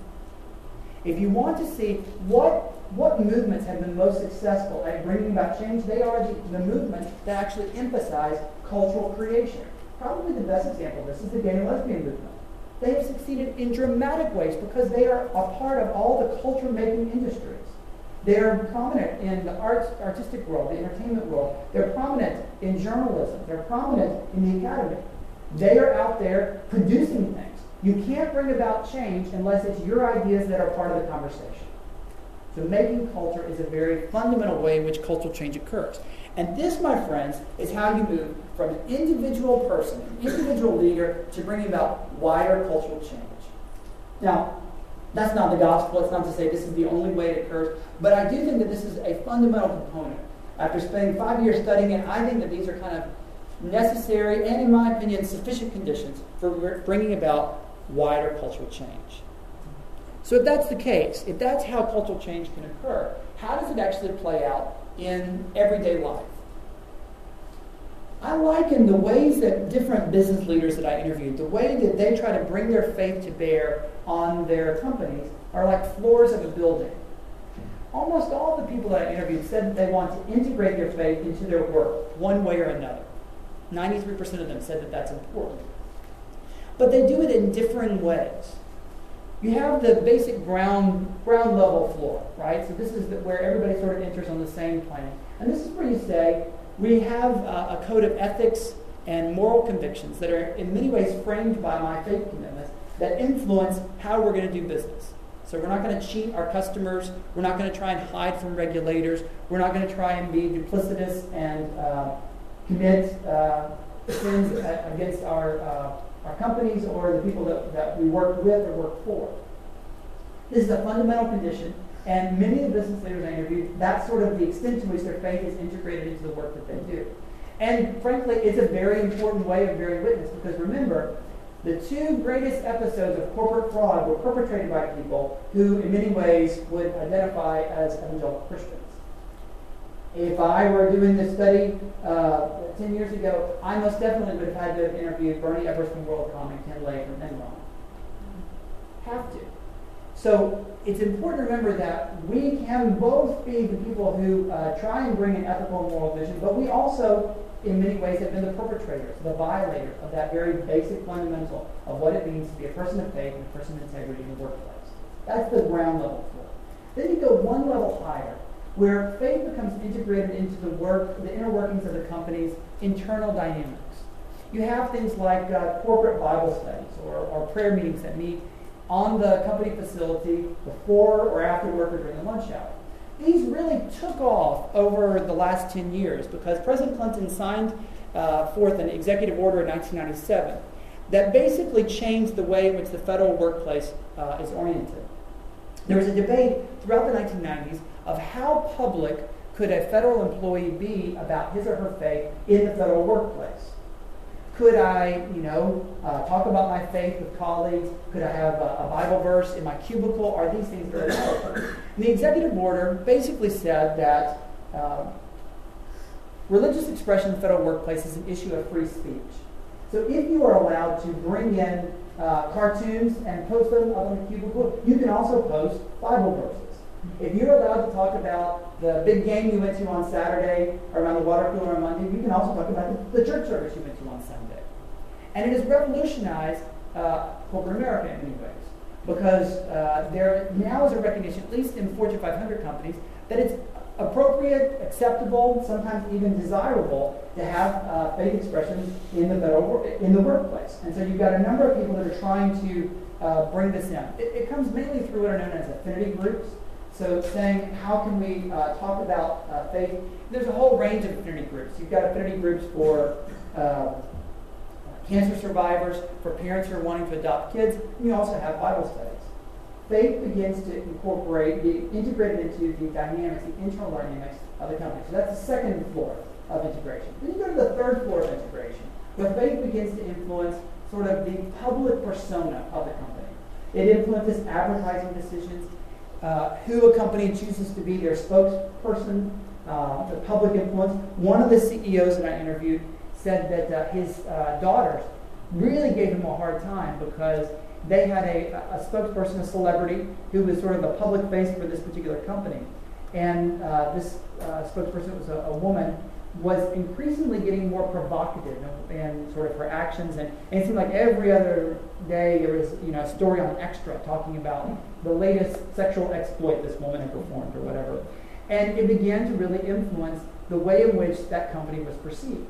If you want to see what movements have been most successful at bringing about change, they are the movements that actually emphasize cultural creation. Probably the best example of this is the gay and lesbian movement. They have succeeded in dramatic ways because they are a part of all the culture-making industries. They're prominent in the artistic world, the entertainment world. They're prominent in journalism. They're prominent in the academy. They are out there producing things. You can't bring about change unless it's your ideas that are part of the conversation. So making culture is a very fundamental way in which cultural change occurs. And this, my friends, is how you move from an individual person, an individual leader, to bringing about wider cultural change. Now, that's not the gospel. It's not to say this is the only way it occurs. But I do think that this is a fundamental component. After spending 5 years studying it, I think that these are kind of necessary and, in my opinion, sufficient conditions for bringing about wider cultural change. So if that's the case, if that's how cultural change can occur, how does it actually play out in everyday life? I liken the ways that different business leaders that I interviewed, the way that they try to bring their faith to bear on their companies are like floors of a building. Almost all the people that I interviewed said that they want to integrate their faith into their work, one way or another. 93% of them said that that's important. But they do it in differing ways. You have the basic ground level floor, right? So this is where everybody sort of enters on the same plane. And this is where you say, we have a code of ethics and moral convictions that are in many ways framed by my faith commitments that influence how we're going to do business. So we're not going to cheat our customers. We're not going to try and hide from regulators. We're not going to try and be duplicitous and commit sins against our companies or the people that we work with or work for. This is a fundamental condition, and many of the business leaders I interviewed, that's sort of the extent to which their faith is integrated into the work that they do. And frankly, it's a very important way of bearing witness, because remember, the two greatest episodes of corporate fraud were perpetrated by people who, in many ways, would identify as evangelical Christians. If I were doing this study 10 years ago, I most definitely would have had to have interviewed Bernie Ebbers from WorldCom and Ken Lay from Enron. Have to. So it's important to remember that we can both be the people who try and bring an ethical and moral vision, but we also in many ways have been the perpetrators, the violators of that very basic fundamental of what it means to be a person of faith and a person of integrity in the workplace. That's the ground level for it. Then you go one level higher, where faith becomes integrated into the inner workings of the company's internal dynamics. You have things like corporate Bible studies or prayer meetings that meet on the company facility before or after work or during the lunch hour. These really took off over the last 10 years because President Clinton signed forth an executive order in 1997 that basically changed the way in which the federal workplace is oriented. There was a debate throughout the 1990s of how public could a federal employee be about his or her faith in the federal workplace. Could I, talk about my faith with colleagues? Could I have a Bible verse in my cubicle? Are these things very relevant? And the executive order basically said that religious expression in the federal workplace is an issue of free speech. So if you are allowed to bring in cartoons and post them up on the cubicle, you can also post Bible verses. If you're allowed to talk about the big game you went to on Saturday around the water cooler on Monday, you can also talk about the church service you went to on Sunday. And it has revolutionized corporate America in many ways because there now is a recognition, at least in Fortune 500 companies, that it's appropriate, acceptable, sometimes even desirable to have faith expression in the workplace. And so you've got a number of people that are trying to bring this in. It comes mainly through what are known as affinity groups. So saying, how can we talk about faith? There's a whole range of affinity groups. You've got affinity groups for cancer survivors, for parents who are wanting to adopt kids. And you also have Bible studies. Faith begins to be integrated into the dynamics, the internal dynamics of the company. So that's the second floor of integration. Then you go to the third floor of integration, where faith begins to influence sort of the public persona of the company. It influences advertising decisions, who a company chooses to be their spokesperson, the public influence. One of the CEOs that I interviewed said that his daughters really gave him a hard time because they had a spokesperson, a celebrity, who was sort of the public face for this particular company. And this spokesperson was a woman, was increasingly getting more provocative in sort of her actions. And it seemed like every other day there was a story on Extra talking about the latest sexual exploit this woman had performed or whatever. And it began to really influence the way in which that company was perceived.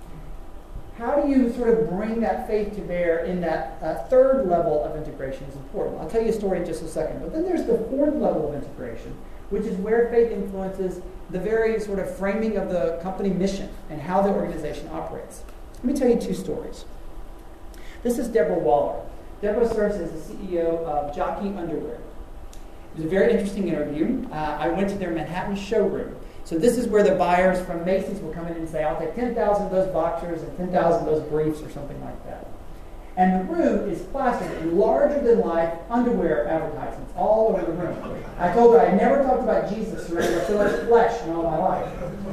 How do you sort of bring that faith to bear in that third level of integration is important. I'll tell you a story in just a second. But then there's the fourth level of integration, which is where faith influences the very sort of framing of the company mission and how the organization operates. Let me tell you two stories. This is Deborah Waller. Deborah serves as the CEO of Jockey Underwear. It was a very interesting interview. I went to their Manhattan showroom. So this is where the buyers from Macy's will come in and say, I'll take 10,000 of those boxers and 10,000 of those briefs or something like that. And the room is plastered in larger-than-life underwear advertisements all over the room. I told her I had never talked about Jesus surrendering so much flesh in all my life.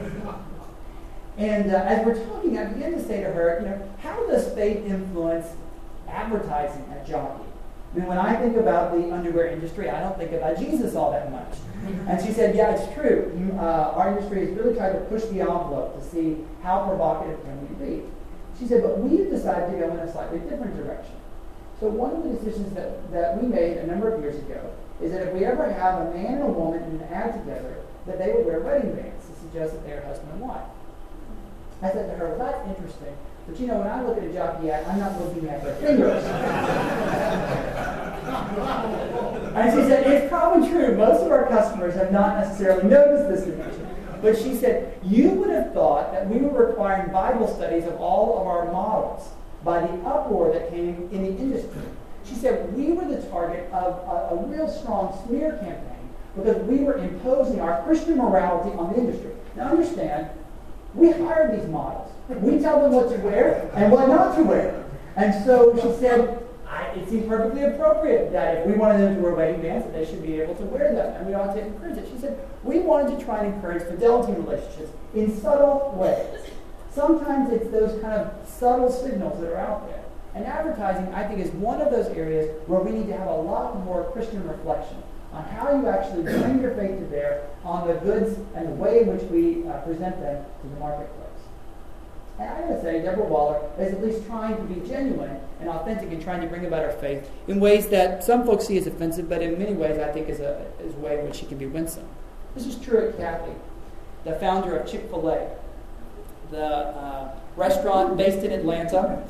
And as we're talking, I began to say to her, how does faith influence advertising at Jockey? I mean, when I think about the underwear industry, I don't think about Jesus all that much. And she said, yeah, it's true. Our industry has really tried to push the envelope to see how provocative can we be. She said, but we've decided to go in a slightly different direction. So one of the decisions that we made a number of years ago is that if we ever have a man and a woman in an ad together, that they would wear wedding bands to suggest that they are husband and wife. I said to her, well, that's interesting. But when I look at a Jockey ad, I'm not looking at their fingers. And she said, it's probably true. Most of our customers have not necessarily noticed this dimension. But she said, you would have thought that we were requiring Bible studies of all of our models by the uproar that came in the industry. She said, we were the target of a real strong smear campaign because we were imposing our Christian morality on the industry. Now understand, we hire these models. We tell them what to wear and what not to wear. And so she said, it seems perfectly appropriate that if we wanted them to wear wedding bands, that they should be able to wear them, and we ought to encourage it. She said, we wanted to try and encourage fidelity in relationships in subtle ways. Sometimes it's those kind of subtle signals that are out there. And advertising, I think, is one of those areas where we need to have a lot more Christian reflection on how you actually bring your faith to bear on the goods and the way in which we present them to the marketplace. And I gotta say, Deborah Waller is at least trying to be genuine and authentic and trying to bring about our faith in ways that some folks see as offensive, but in many ways I think is a way in which she can be winsome. This is Truett Cathy, the founder of Chick-fil-A, the restaurant based in Atlanta.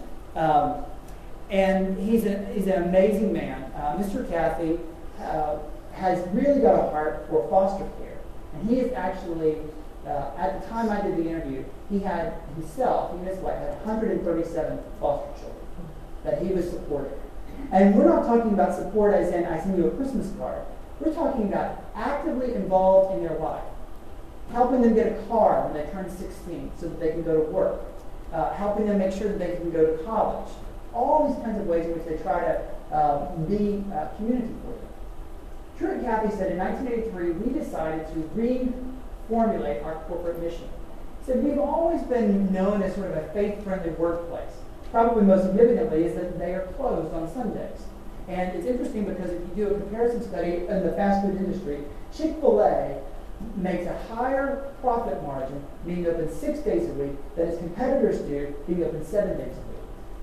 And he's an amazing man. Mr. Cathy has really got a heart for foster care. And he is actually, at the time I did the interview, he had himself, he and his wife, had 137 foster children that he was supporting. And we're not talking about support as in, I send you a Christmas card. We're talking about actively involved in their life. Helping them get a car when they turn 16 so that they can go to work. Helping them make sure that they can go to college. All these kinds of ways in which they try to be community for them. Truett Cathy said in 1983, we decided to reformulate our corporate mission. He said, we've always been known as sort of a faith-friendly workplace. Probably most significantly is that they are closed on Sundays. And it's interesting because if you do a comparison study in the fast food industry, Chick-fil-A makes a higher profit margin being open 6 days a week than its competitors do being open 7 days a week.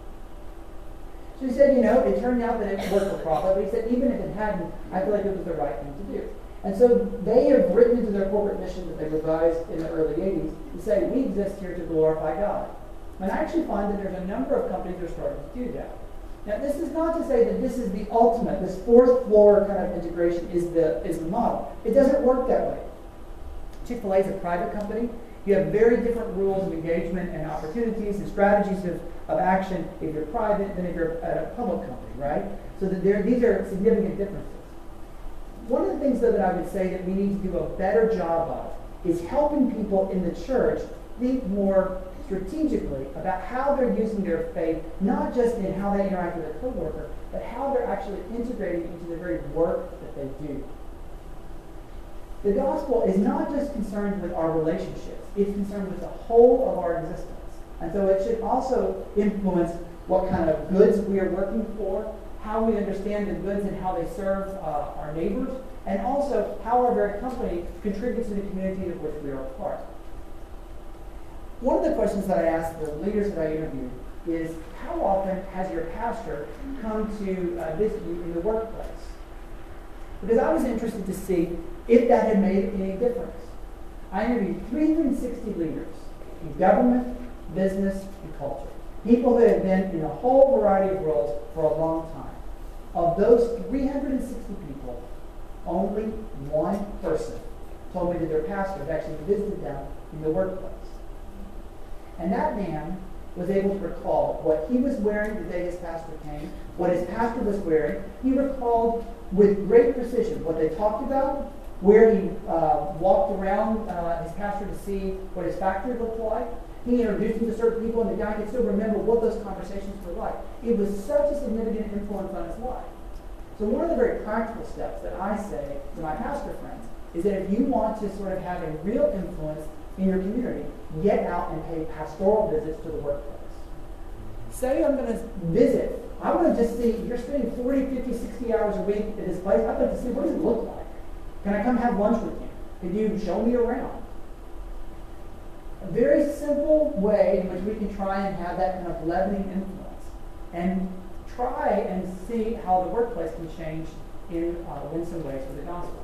So he said, it turned out that it worked for profit, but he said, even if it hadn't, I feel like it was the right thing to do. And so they have written into their corporate mission that they revised in the early 80s to say, we exist here to glorify God. And I actually find that there's a number of companies that are starting to do that. Now, this is not to say that this is the ultimate, this fourth floor kind of integration is the model. It doesn't work that way. Chick-fil-A is a private company. You have very different rules of engagement and opportunities and strategies of action if you're private than if you're at a public company, right? So that these are significant differences. One of the things, though, that I would say that we need to do a better job of is helping people in the church think more strategically about how they're using their faith, not just in how they interact with a coworker, but how they're actually integrating into the very work that they do. The gospel is not just concerned with our relationships, it's concerned with the whole of our existence. And so it should also influence what kind of goods we are working for, how we understand the goods and how they serve our neighbors, and also how our very company contributes to the community of which we are a part. One of the questions that I asked the leaders that I interviewed is, how often has your pastor come to visit you in the workplace? Because I was interested to see if that had made any difference. I interviewed 360 leaders in government, business, and culture. People that have been in a whole variety of roles for a long time. Of those 360 people, only one person told me that their pastor had actually visited them in the workplace. And that man was able to recall what he was wearing the day his pastor came, what his pastor was wearing. He recalled with great precision what they talked about, where he walked around his pastor to see what his factory looked like. He introduced him to certain people, and the guy could still remember what those conversations were like. It was such a significant influence on his life. So one of the very practical steps that I say to my pastor friends is that if you want to sort of have a real influence in your community, get out and pay pastoral visits to the workplace. Say I'm going to visit. I want to just see, you're spending 40, 50, 60 hours a week at this place. I'd like to see, what does it look like? Can I come have lunch with you? Can you show me around? A very simple way in which we can try and have that kind of leavening influence and try and see how the workplace can change in winsome ways for the gospel.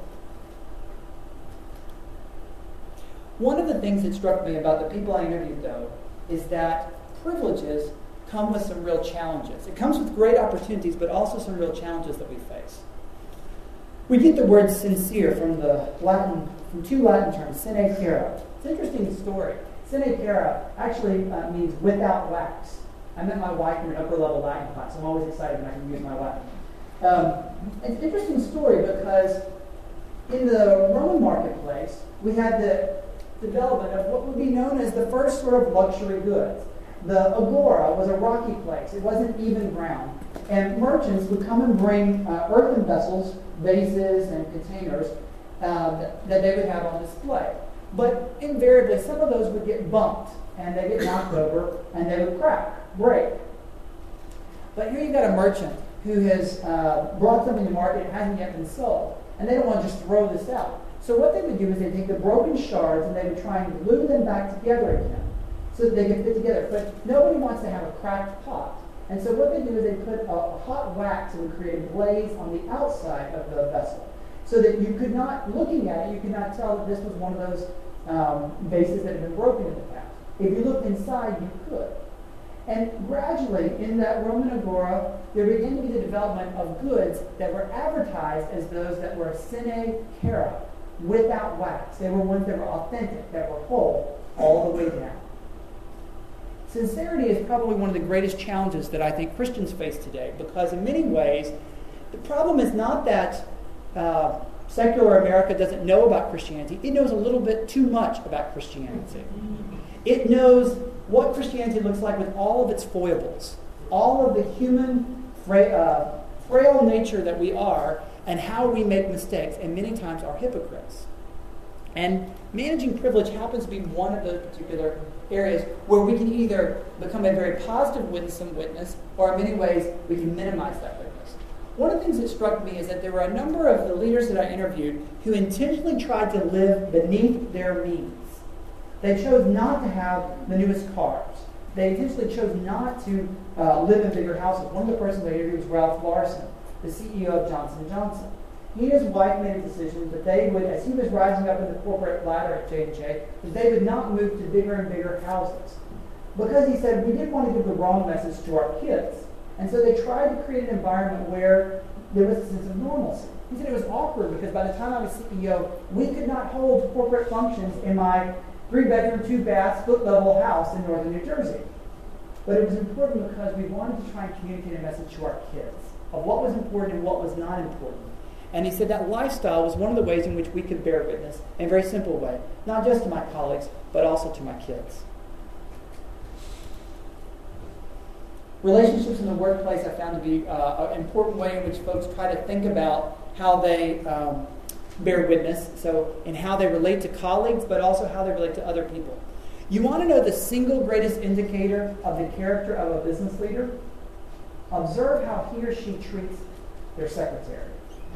One of the things that struck me about the people I interviewed, though, is that privileges come with some real challenges. It comes with great opportunities, but also some real challenges that we face. We get the word sincere from two Latin terms, sine cera. It's an interesting story. Sine cera actually means without wax. I met my wife in an upper-level Latin class. I'm always excited when I can use my Latin. It's an interesting story because in the Roman marketplace, we had the development of what would be known as the first sort of luxury goods. The agora was a rocky place. It wasn't even ground. And merchants would come and bring earthen vessels, vases, and containers that they would have on display. But invariably, some of those would get bumped, and they get knocked over, and they would break. But here you've got a merchant who has brought something to market that hasn't yet been sold, and they don't want to just throw this out. So what they would do is they'd take the broken shards, and they would try and glue them back together again. so that they can fit together. But nobody wants to have a cracked pot. And so what they do is they put a hot wax and create a blaze on the outside of the vessel, so that you could not, looking at it, you could not tell that this was one of those vases that had been broken in the past. If you looked inside, you could. And gradually, in that Roman agora, there began to be the development of goods that were advertised as those that were sine cara, without wax. They were ones that were authentic, that were whole, all the way down. Sincerity is probably one of the greatest challenges that I think Christians face today, because in many ways, the problem is not that secular America doesn't know about Christianity. It knows a little bit too much about Christianity. It knows what Christianity looks like with all of its foibles, all of the human frail nature that we are, and how we make mistakes, and many times are hypocrites. And managing privilege happens to be one of those particular areas where we can either become a very positive witness, or in many ways we can minimize that witness. One of the things that struck me is that there were a number of the leaders that I interviewed who intentionally tried to live beneath their means. They chose not to have the newest cars. They intentionally chose not to live in bigger houses. One of the persons I interviewed was Ralph Larson, the CEO of Johnson & Johnson. He and his wife made a decision that they would, as he was rising up in the corporate ladder at J&J, that they would not move to bigger and bigger houses. Because he said, we didn't want to give the wrong message to our kids. And so they tried to create an environment where there was a sense of normalcy. He said it was awkward because by the time I was CEO, we could not hold corporate functions in my 3-bedroom, 2-bath, split-level house in northern New Jersey. But it was important because we wanted to try and communicate a message to our kids of what was important and what was not important. And he said that lifestyle was one of the ways in which we could bear witness in a very simple way, not just to my colleagues, but also to my kids. Relationships in the workplace I found to be an important way in which folks try to think about how they bear witness, so in how they relate to colleagues, but also how they relate to other people. You want to know the single greatest indicator of the character of a business leader? Observe how he or she treats their secretary.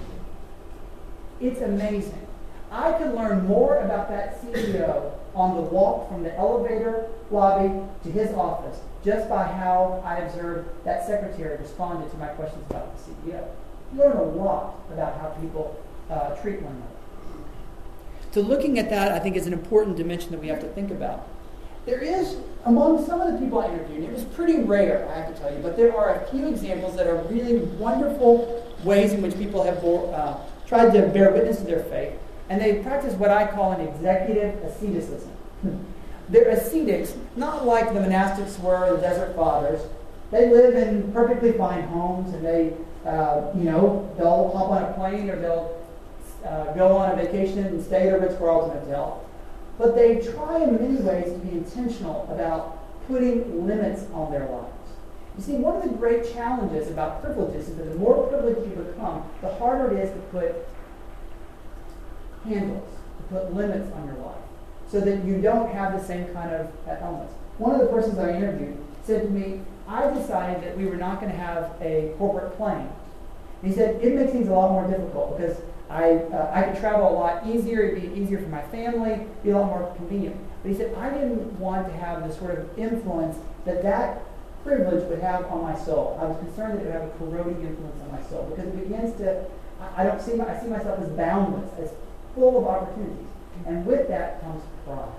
It's amazing. I could learn more about that CEO on the walk from the elevator lobby to his office just by how I observed that secretary responded to my questions about the CEO. You learn a lot about how people treat one another. So looking at that, I think, is an important dimension that we have to think about. There is, among some of the people I interviewed, it was pretty rare, I have to tell you, but there are a few examples that are really wonderful ways in which people have tried to bear witness to their faith, and they practice what I call an executive asceticism. They're ascetics, not like the monastics were, the Desert Fathers. They live in perfectly fine homes, and they, they'll hop on a plane or they'll go on a vacation and stay at a Ritz-Carlton hotel. But they try in many ways to be intentional about putting limits on their lives. You see, one of the great challenges about privileges is that the more privileged you become, the harder it is to put handles, to put limits on your life, so that you don't have the same kind of elements. One of the persons I interviewed said to me, I decided that we were not going to have a corporate plane. And he said, it makes things a lot more difficult because I could travel a lot easier, it'd be easier for my family, it'd be a lot more convenient. But he said, I didn't want to have the sort of influence that privilege would have on my soul. I was concerned that it would have a corroding influence on my soul because it begins to, I see myself as boundless, as full of opportunities. And with that comes pride.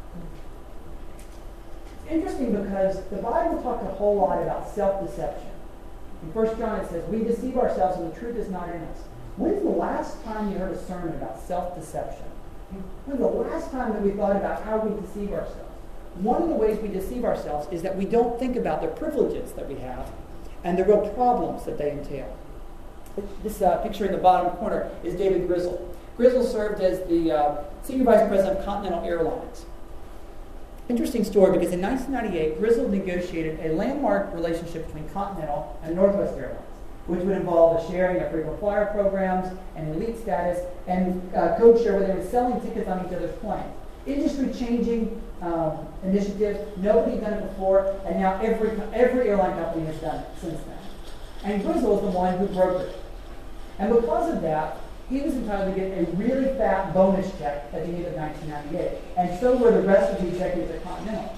It's interesting because the Bible talks a whole lot about self-deception. In 1 John it says, we deceive ourselves and the truth is not in us. When's the last time you heard a sermon about self-deception? When's the last time that we thought about how we deceive ourselves? One of the ways we deceive ourselves is that we don't think about the privileges that we have and the real problems that they entail. This picture in the bottom corner is David Grizzle. Grizzle served as the Senior Vice President of Continental Airlines. Interesting story because in 1998, Grizzle negotiated a landmark relationship between Continental and Northwest Airlines, which would involve the sharing of frequent flyer programs and elite status and code share where they were selling tickets on each other's planes. Industry-changing initiative. Nobody had done it before, and now every airline company has done it since then. And Grizzle was the one who brokered it. And because of that, he was entitled to get a really fat bonus check at the end of 1998. And so were the rest of the executives at Continental.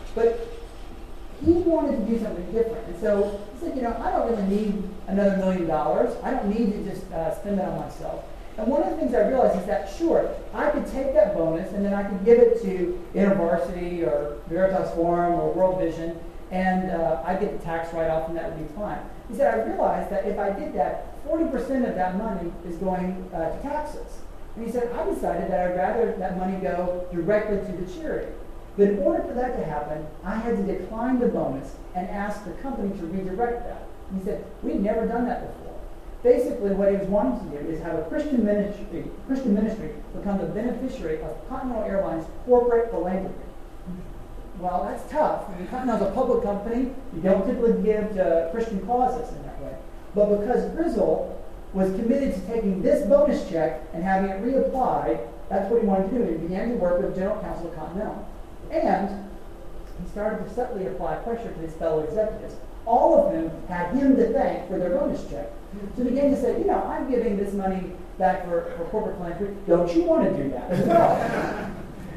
But he wanted to do something different. And so he said, I don't really need another $1 million. I don't need to just spend that on myself. And one of the things I realized is that, sure, I could take that bonus and then I could give it to InterVarsity or Veritas Forum or World Vision, and I'd get the tax write-off and that would be fine. He said, I realized that if I did that, 40% of that money is going to taxes. And he said, I decided that I'd rather that money go directly to the charity. But in order for that to happen, I had to decline the bonus and ask the company to redirect that. And he said, we've never done that before. Basically, what he was wanting to do is have a Christian ministry become the beneficiary of Continental Airlines' corporate philanthropy. Well, that's tough. I mean, Continental's a public company. You don't typically give to Christian causes in that way. But because Grizzle was committed to taking this bonus check and having it reapplied, that's what he wanted to do. He began to work with General Counsel of Continental. And he started to subtly apply pressure to his fellow executives, all of whom had him to thank for their bonus check. So he began to say, I'm giving this money back for corporate philanthropy. Don't you want to do that as well?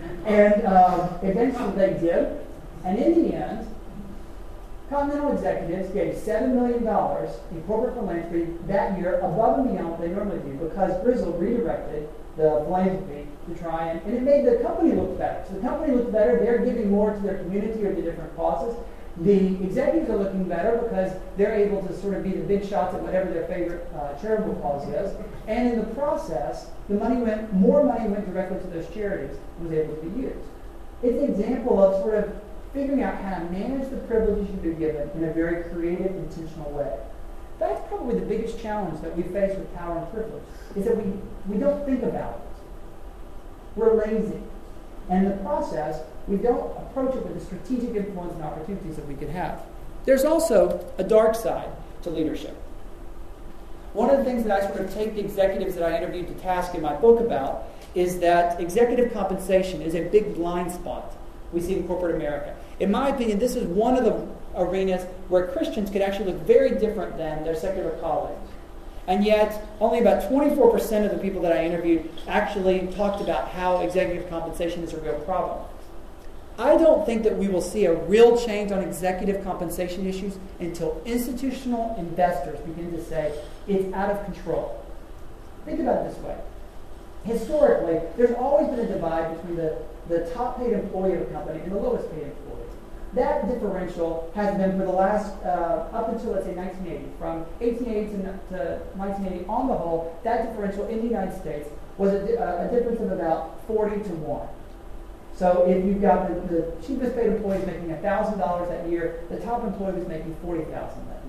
And eventually they did. And in the end, Continental executives gave $7 million in corporate philanthropy that year above and beyond what they normally do because Grizzle redirected the philanthropy to try and it made the company look better. So the company looked better. They're giving more to their community or to different causes. The executives are looking better because they're able to sort of be the big shots at whatever their favorite charitable cause is. And in the process, more money went directly to those charities and was able to be used. It's an example of sort of figuring out how to manage the privileges you've been given in a very creative, intentional way. That's probably the biggest challenge that we face with power and privilege, is that we don't think about it. We're lazy. And in the process, we don't approach it with the strategic influence and opportunities that we could have. There's also a dark side to leadership. One of the things that I sort of take the executives that I interviewed to task in my book about is that executive compensation is a big blind spot we see in corporate America. In my opinion, this is one of the arenas where Christians could actually look very different than their secular colleagues. And yet, only about 24% of the people that I interviewed actually talked about how executive compensation is a real problem. I don't think that we will see a real change on executive compensation issues until institutional investors begin to say it's out of control. Think about it this way. Historically, there's always been a divide between the top paid employee of a company and the lowest paid employee. That differential has been for the last, up until, let's say, 1980. From 1880 to 1980, on the whole, that differential in the United States was a difference of about 40 to 1. So if you've got the cheapest paid employee making $1,000 that year, the top employee was making $40,000 that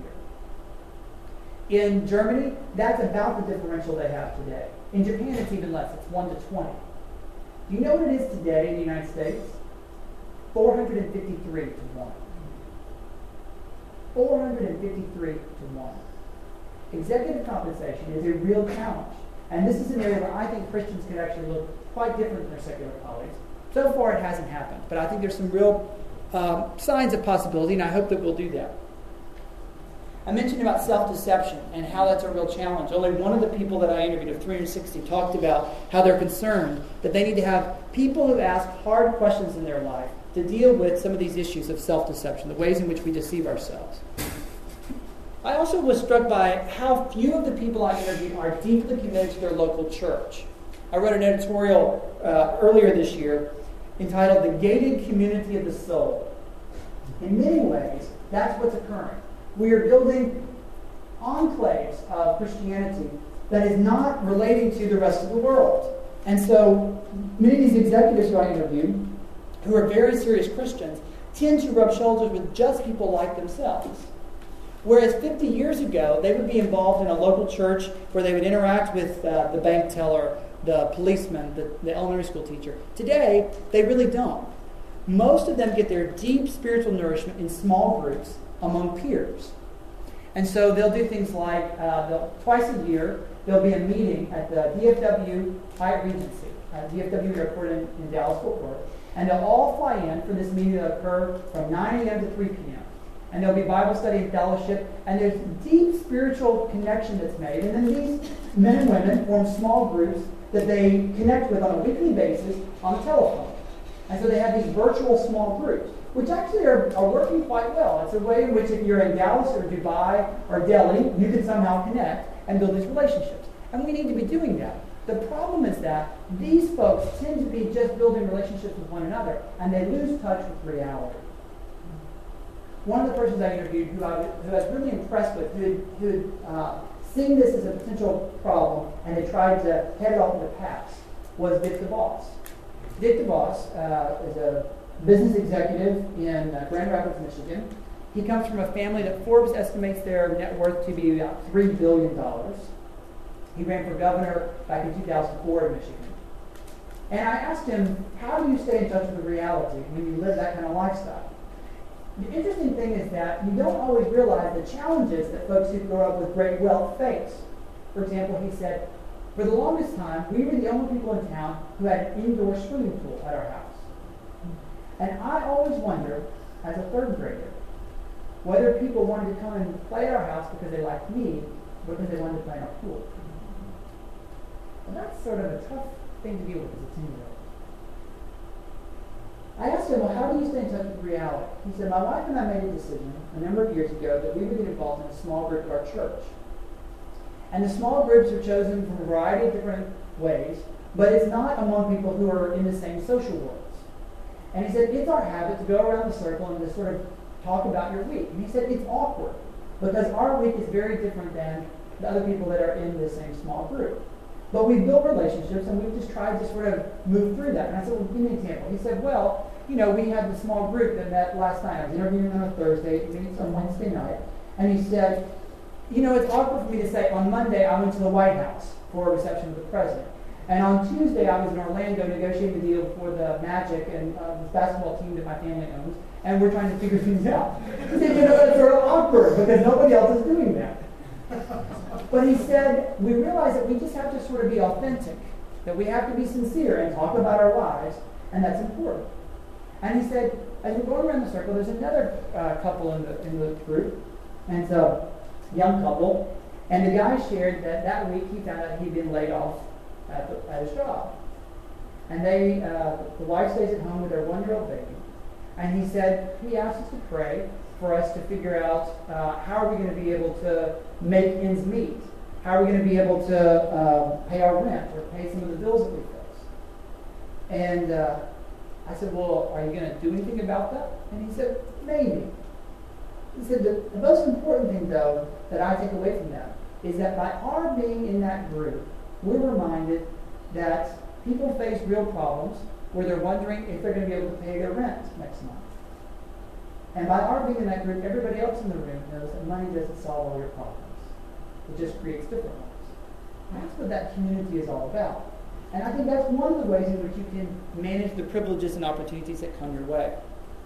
year. In Germany, that's about the differential they have today. In Japan, it's even less. It's 1 to 20. Do you know what it is today in the United States? 453 to 1. 453 to 1. Executive compensation is a real challenge. And this is an area where I think Christians could actually look quite different than their secular colleagues. So far, it hasn't happened. But I think there's some real signs of possibility, and I hope that we'll do that. I mentioned about self-deception and how that's a real challenge. Only one of the people that I interviewed of 360 talked about how they're concerned that they need to have people who ask hard questions in their life to deal with some of these issues of self-deception, the ways in which we deceive ourselves. I also was struck by how few of the people I interviewed are deeply committed to their local church. I wrote an editorial earlier this year entitled "The Gated Community of the Soul." In many ways, that's what's occurring. We are building enclaves of Christianity that is not relating to the rest of the world. And so many of these executives who I interviewed, who are very serious Christians, tend to rub shoulders with just people like themselves. Whereas 50 years ago, they would be involved in a local church where they would interact with the bank teller, the policeman, the elementary school teacher. Today, they really don't. Most of them get their deep spiritual nourishment in small groups among peers. And so they'll do things like, twice a year, there'll be a meeting at the DFW Hyatt Regency, DFW Airport in Dallas, Fort Worth, and they'll all fly in for this meeting to occur from 9 a.m. to 3 p.m. And there'll be Bible study and fellowship, and there's deep spiritual connection that's made. And then these men and women form small groups that they connect with on a weekly basis on the telephone. And so they have these virtual small groups. which actually are working quite well. It's a way in which if you're in Dallas or Dubai or Delhi, you can somehow connect and build these relationships. And we need to be doing that. The problem is that these folks tend to be just building relationships with one another, and they lose touch with reality. One of the persons I interviewed who I was really impressed with, who had seen this as a potential problem and had tried to head it off in the past, was Dick DeVos. Dick DeVos is a business executive in Grand Rapids, Michigan. He comes from a family that Forbes estimates their net worth to be about $3 billion. He ran for governor back in 2004 in Michigan. And I asked him, how do you stay in touch with reality when you live that kind of lifestyle? The interesting thing is that you don't always realize the challenges that folks who grow up with great wealth face. For example, he said, for the longest time, we were the only people in town who had an indoor swimming pool at our house. And I always wondered, as a third grader, whether people wanted to come and play at our house because they liked me or because they wanted to play in our pool. And that's sort of a tough thing to deal with as a 10-year-old. I asked him, well, how do you stay in touch with reality? He said, my wife and I made a decision a number of years ago that we would get involved in a small group at our church. And the small groups are chosen from a variety of different ways, but it's not among people who are in the same social worlds. And he said, it's our habit to go around the circle and to sort of talk about your week. And he said, it's awkward, because our week is very different than the other people that are in the same small group. But we've built relationships, and we've just tried to sort of move through that. And I said, well, give me an example. He said, well, you know, we had the small group that met last night. I was interviewing them on a Thursday, it meets on Wednesday night. And he said, you know, it's awkward for me to say, on Monday I went to the White House for a reception with the president. And on Tuesday I was in Orlando negotiating the deal for the Magic and this basketball team that my family owns. And we're trying to figure things out. He said, you know, that's sort of awkward because nobody else is doing that. But he said, we realize that we just have to sort of be authentic, that we have to be sincere and talk about our lives, and that's important. And he said, as we're going around the circle, there's another couple in the group, and it's a young couple, and the guy shared that that week he found out he'd been laid off at his job. And the wife stays at home with their 1-year-old baby, and he said, he asked us to pray for us to figure out how are we going to be able to make ends meet? How are we going to be able to pay our rent or pay some of the bills that we face? And I said, well, are you going to do anything about that? And he said, maybe. He said, the most important thing, though, that I take away from that is that by our being in that group, we're reminded that people face real problems where they're wondering if they're going to be able to pay their rent next month. And by our being in that group, everybody else in the room knows that money doesn't solve all your problems. It just creates different ones. And that's what that community is all about. And I think that's one of the ways in which you can manage the privileges and opportunities that come your way.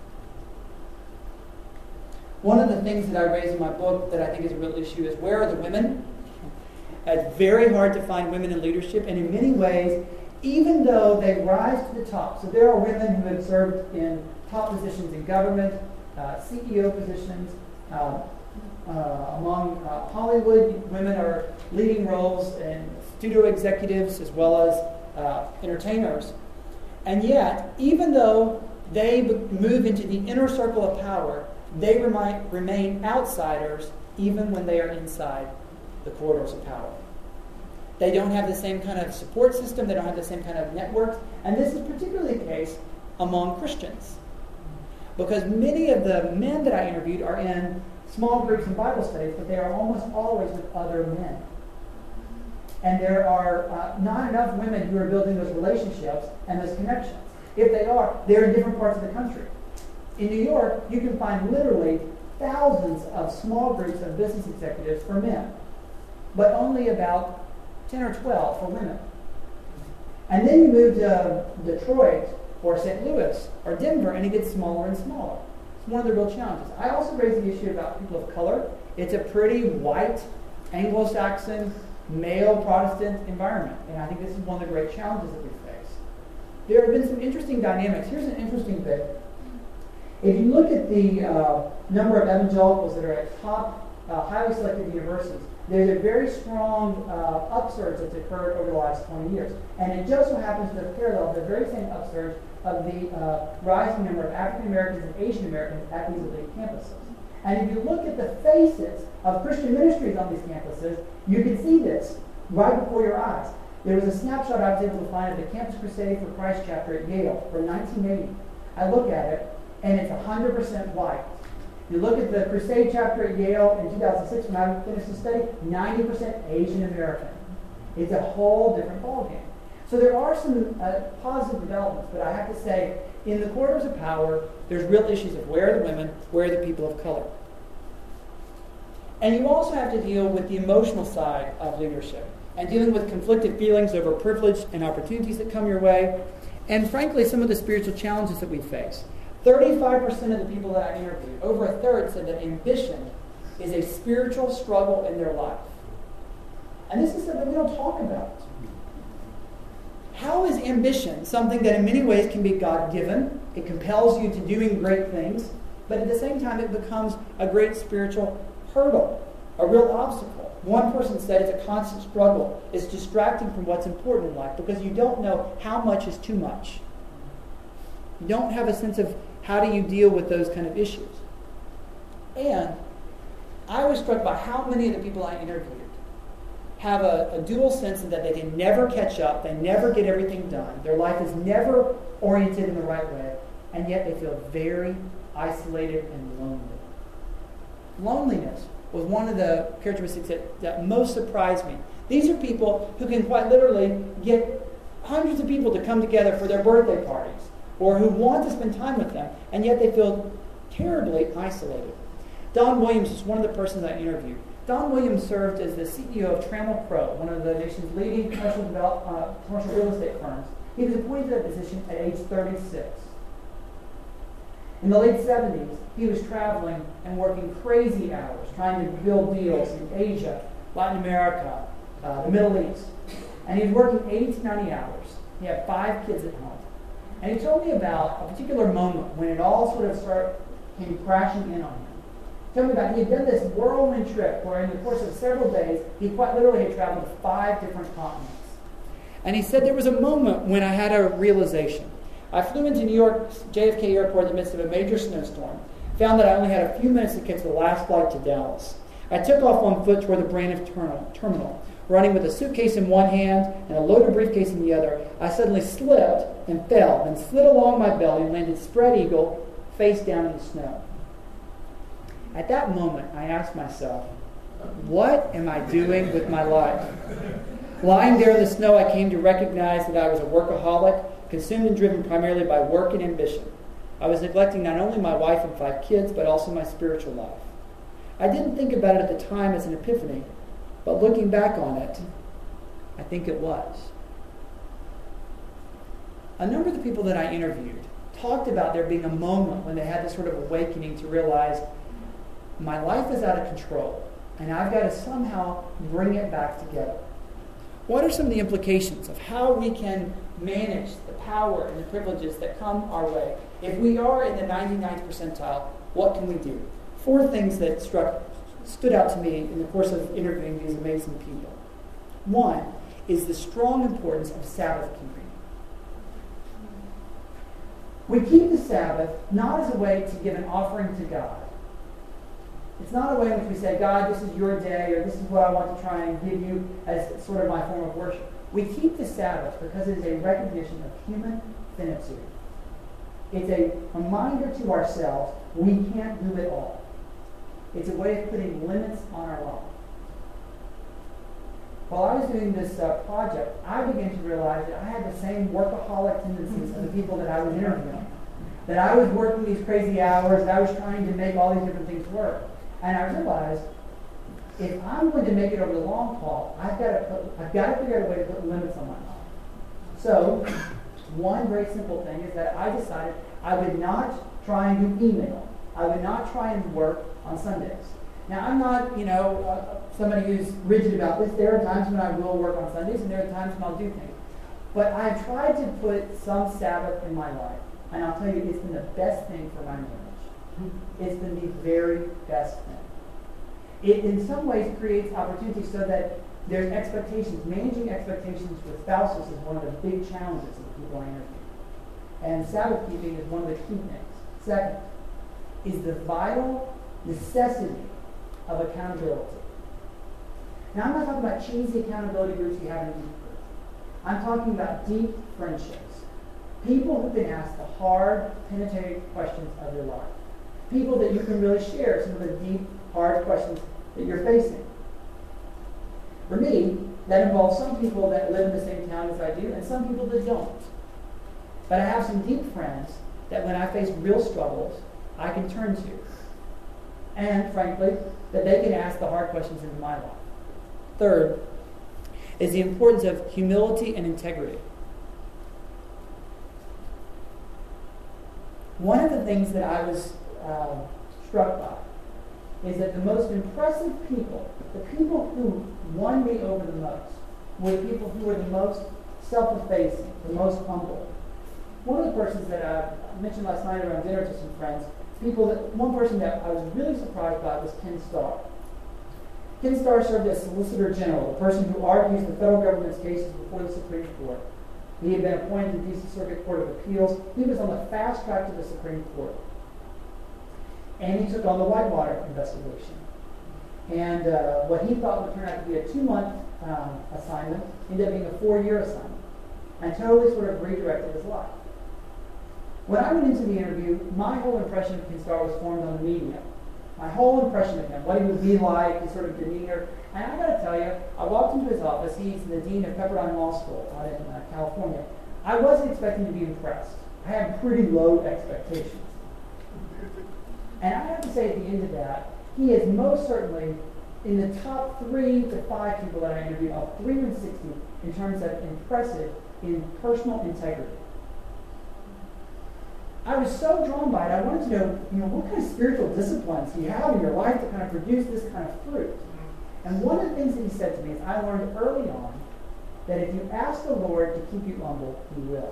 One of the things that I raise in my book that I think is a real issue is, where are the women? It's very hard to find women in leadership, and in many ways, even though they rise to the top, so there are women who have served in top positions in government, CEO positions, among Hollywood, women are leading roles in studio executives as well as entertainers. And yet, even though they move into the inner circle of power, they remain outsiders even when they are inside the corridors of power. They don't have the same kind of support system, they don't have the same kind of networks, and this is particularly the case among Christians. Because many of the men that I interviewed are in small groups and Bible studies, but they are almost always with other men. And there are not enough women who are building those relationships and those connections. If they are, they're in different parts of the country. In New York, you can find literally thousands of small groups of business executives for men, but only about 10 or 12 for women. And then you move to Detroit or St. Louis or Denver, and it gets smaller and smaller. It's one of the real challenges. I also raise the issue about people of color. It's a pretty white, Anglo-Saxon, male Protestant environment, and I think this is one of the great challenges that we face. There have been some interesting dynamics. Here's an interesting bit. If you look at the number of evangelicals that are at top highly selective universities, there's a very strong upsurge that's occurred over the last 20 years. And it just so happens to parallel the very same upsurge of the rising number of African Americans and Asian Americans at these elite campuses. And if you look at the faces of Christian ministries on these campuses, you can see this right before your eyes. There was a snapshot I was able to find of the Campus Crusade for Christ chapter at Yale from 1980. I look at it, and it's 100% white. You look at the Crusade chapter at Yale in 2006 when I finished the study, 90% Asian American. It's a whole different ballgame. So there are some positive developments, but I have to say, in the corridors of power, there's real issues of where are the women, where are the people of color. And you also have to deal with the emotional side of leadership and dealing with conflicted feelings over privilege and opportunities that come your way, and frankly, some of the spiritual challenges that we face. 35% of the people that I interviewed, over a third, said that ambition is a spiritual struggle in their life. And this is something we don't talk about. How is ambition something that in many ways can be God-given? It compels you to doing great things, but at the same time it becomes a great spiritual hurdle, a real obstacle. One person said it's a constant struggle. It's distracting from what's important in life because you don't know how much is too much. You don't have a sense of how do you deal with those kind of issues. And I was struck by how many of the people I interviewed have a dual sense in that they can never catch up, they never get everything done, their life is never oriented in the right way, and yet they feel very isolated and lonely. Loneliness was one of the characteristics that most surprised me. These are people who can quite literally get hundreds of people to come together for their birthday parties, or who want to spend time with them, and yet they feel terribly isolated. Don Williams was one of the persons I interviewed. Don Williams served as the CEO of Trammell Crow, one of the nation's leading commercial real estate firms. He was appointed to that position at age 36. In the late 70s, he was traveling and working crazy hours, trying to build deals in Asia, Latin America, the Middle East. And he was working 80 to 90 hours. He had 5 kids at home. And he told me about a particular moment when it all sort of came crashing in on him. He told me about he had done this whirlwind trip where in the course of several days, he quite literally had traveled to 5 different continents. And he said there was a moment when I had a realization. I flew into New York's JFK airport in the midst of a major snowstorm, found that I only had a few minutes to catch the last flight to Dallas. I took off on foot toward the Braniff terminal. Running with a suitcase in one hand and a loaded briefcase in the other, I suddenly slipped and fell and slid along my belly and landed spread eagle, face down in the snow. At that moment, I asked myself, what am I doing with my life? Lying there in the snow, I came to recognize that I was a workaholic, consumed and driven primarily by work and ambition. I was neglecting not only my wife and 5 kids, but also my spiritual life. I didn't think about it at the time as an epiphany, but looking back on it, I think it was. A number of the people that I interviewed talked about there being a moment when they had this sort of awakening to realize my life is out of control, and I've got to somehow bring it back together. What are some of the implications of how we can manage the power and the privileges that come our way? If we are in the 99th percentile, what can we do? 4 things that stood out to me in the course of interviewing these amazing people. One is the strong importance of Sabbath keeping. We keep the Sabbath not as a way to give an offering to God. It's not a way in which we say, God, this is your day, or this is what I want to try and give you as sort of my form of worship. We keep the Sabbath because it is a recognition of human finitude. It's a reminder to ourselves we can't do it all. It's a way of putting limits on our life. While I was doing this project, I began to realize that I had the same workaholic tendencies of the people that I was interviewing. That I was working these crazy hours, that I was trying to make all these different things work. And I realized, if I'm going to make it over the long haul, I've got to figure out a way to put limits on my life. So, one very simple thing is that I decided I would not try and do email. I would not try and work on Sundays. Now, I'm not, somebody who's rigid about this. There are times when I will work on Sundays, and there are times when I'll do things. But I've tried to put some Sabbath in my life, and I'll tell you, it's been the best thing for my marriage. It's been the very best thing. It in some ways creates opportunities so that there's expectations. Managing expectations with spouses is one of the big challenges of the people I interview. And Sabbath keeping is one of the key things. Second, is the vital necessity of accountability. Now, I'm not talking about cheesy accountability groups you have in a deep group. I'm talking about deep friendships. People who've been asked the hard, penetrating questions of your life. People that you can really share some of the deep, hard questions that you're facing. For me, that involves some people that live in the same town as I do and some people that don't. But I have some deep friends that when I face real struggles, I can turn to. And frankly, that they can ask the hard questions into my life. Third is the importance of humility and integrity. One of the things that I was struck by is that the most impressive people, the people who won me over the most, were the people who were the most self-effacing, the most humble. One of the persons that I mentioned last night around dinner to some friends, one person that I was really surprised by was Ken Starr. Ken Starr served as Solicitor General, the person who argues the federal government's cases before the Supreme Court. He had been appointed to the D.C. Circuit Court of Appeals. He was on the fast track to the Supreme Court. And he took on the Whitewater investigation. And what he thought would turn out to be a 2-month assignment ended up being a 4-year assignment. And totally sort of redirected his life. When I went into the interview, my whole impression of Ken Starr was formed on the media. My whole impression of him, what he would be like, his sort of demeanor. And I got to tell you, I walked into his office. He's the dean of Pepperdine Law School out in California. I wasn't expecting to be impressed. I had pretty low expectations. And I have to say at the end of that, he is most certainly in the top 3 to 5 people that I interviewed, of 360, in terms of impressive in personal integrity. I was so drawn by it. I wanted to know, what kind of spiritual disciplines do you have in your life to kind of produce this kind of fruit? And one of the things that he said to me is, I learned early on that if you ask the Lord to keep you humble, He will.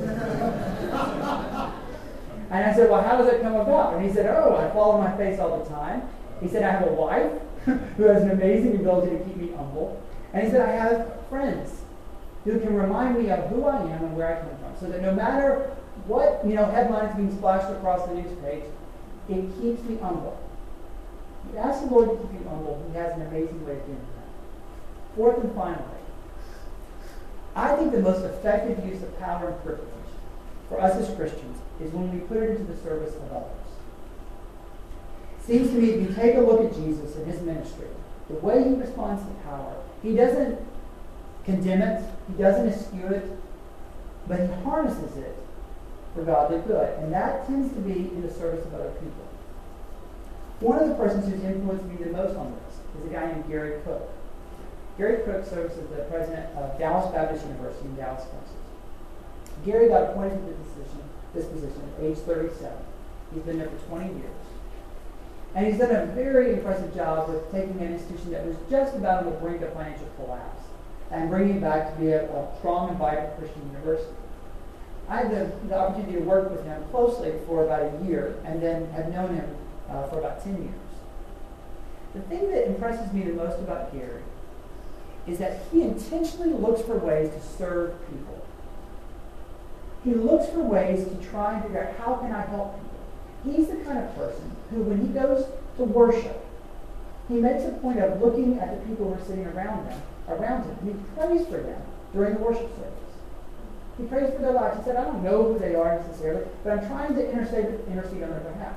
And I said, well, how does that come about? And he said, I fall on my face all the time. He said, I have a wife who has an amazing ability to keep me humble. And he said, I have friends who can remind me of who I am and where I come from. So that no matter what headlines being splashed across the news page, it keeps me humble. You ask the Lord to keep you humble, He has an amazing way of doing that. Fourth and finally, I think the most effective use of power and privilege for us as Christians is when we put it into the service of others. Seems to me, if you take a look at Jesus and His ministry, the way He responds to power, He doesn't condemn it, He doesn't eschew it, but He harnesses it for godly good. And that tends to be in the service of other people. One of the persons who's influenced me the most on this is a guy named Gary Cook. Gary Cook serves as the president of Dallas Baptist University in Dallas, Texas. Gary got appointed to this position at age 37. He's been there for 20 years. And he's done a very impressive job with taking an institution that was just about on the brink of financial collapse and bringing it back to be a strong and vibrant Christian university. I had the opportunity to work with him closely for about a year and then had known him for about 10 years. The thing that impresses me the most about Gary is that he intentionally looks for ways to serve people. He looks for ways to try and figure out, how can I help people? He's the kind of person who, when he goes to worship, he makes a point of looking at the people who are sitting around him, and he prays for them during the worship service. He prays for their lives. He said, I don't know who they are necessarily, but I'm trying to intercede on their behalf.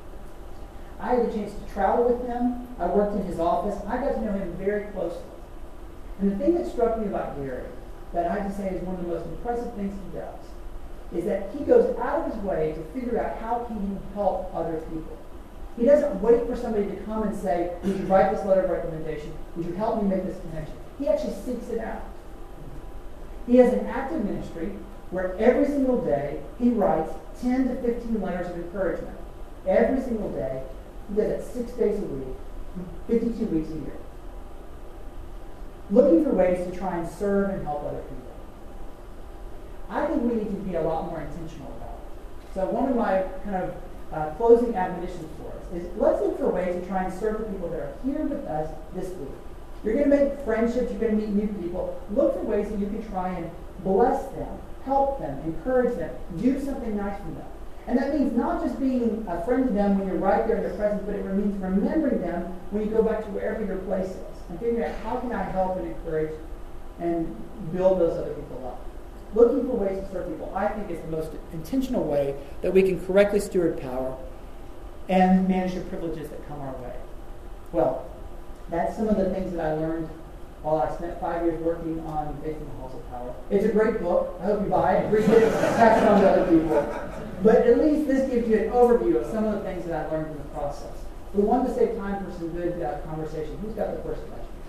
I had the chance to travel with him. I worked in his office. I got to know him very closely. And the thing that struck me about Gary, that I have to say is one of the most impressive things he does, is that he goes out of his way to figure out how he can help other people. He doesn't wait for somebody to come and say, would you write this letter of recommendation? Would you help me make this connection? He actually seeks it out. He has an active ministry where every single day he writes 10 to 15 letters of encouragement. Every single day. He does it 6 days a week, 52 weeks a year. Looking for ways to try and serve and help other people. I think we need to be a lot more intentional about it. So one of my kind of closing admonitions for us is let's look for ways to try and serve the people that are here with us this week. You're going to make friendships, you're going to meet new people. Look for ways that you can try and bless them, help them, encourage them, do something nice for them. And that means not just being a friend to them when you're right there in their presence, but it means remembering them when you go back to wherever your place is and figuring out how can I help and encourage and build those other people up. Looking for ways to serve people, I think, is the most intentional way that we can correctly steward power and manage the privileges that come our way. Well, that's some of the things that I learned while I spent 5 years working on Faith in the Halls of Power. It's a great book. I hope you buy it, read it, pass it on to other people. But at least this gives you an overview of some of the things that I learned in the process. We wanted to save time for some good conversation. Who's got the first question?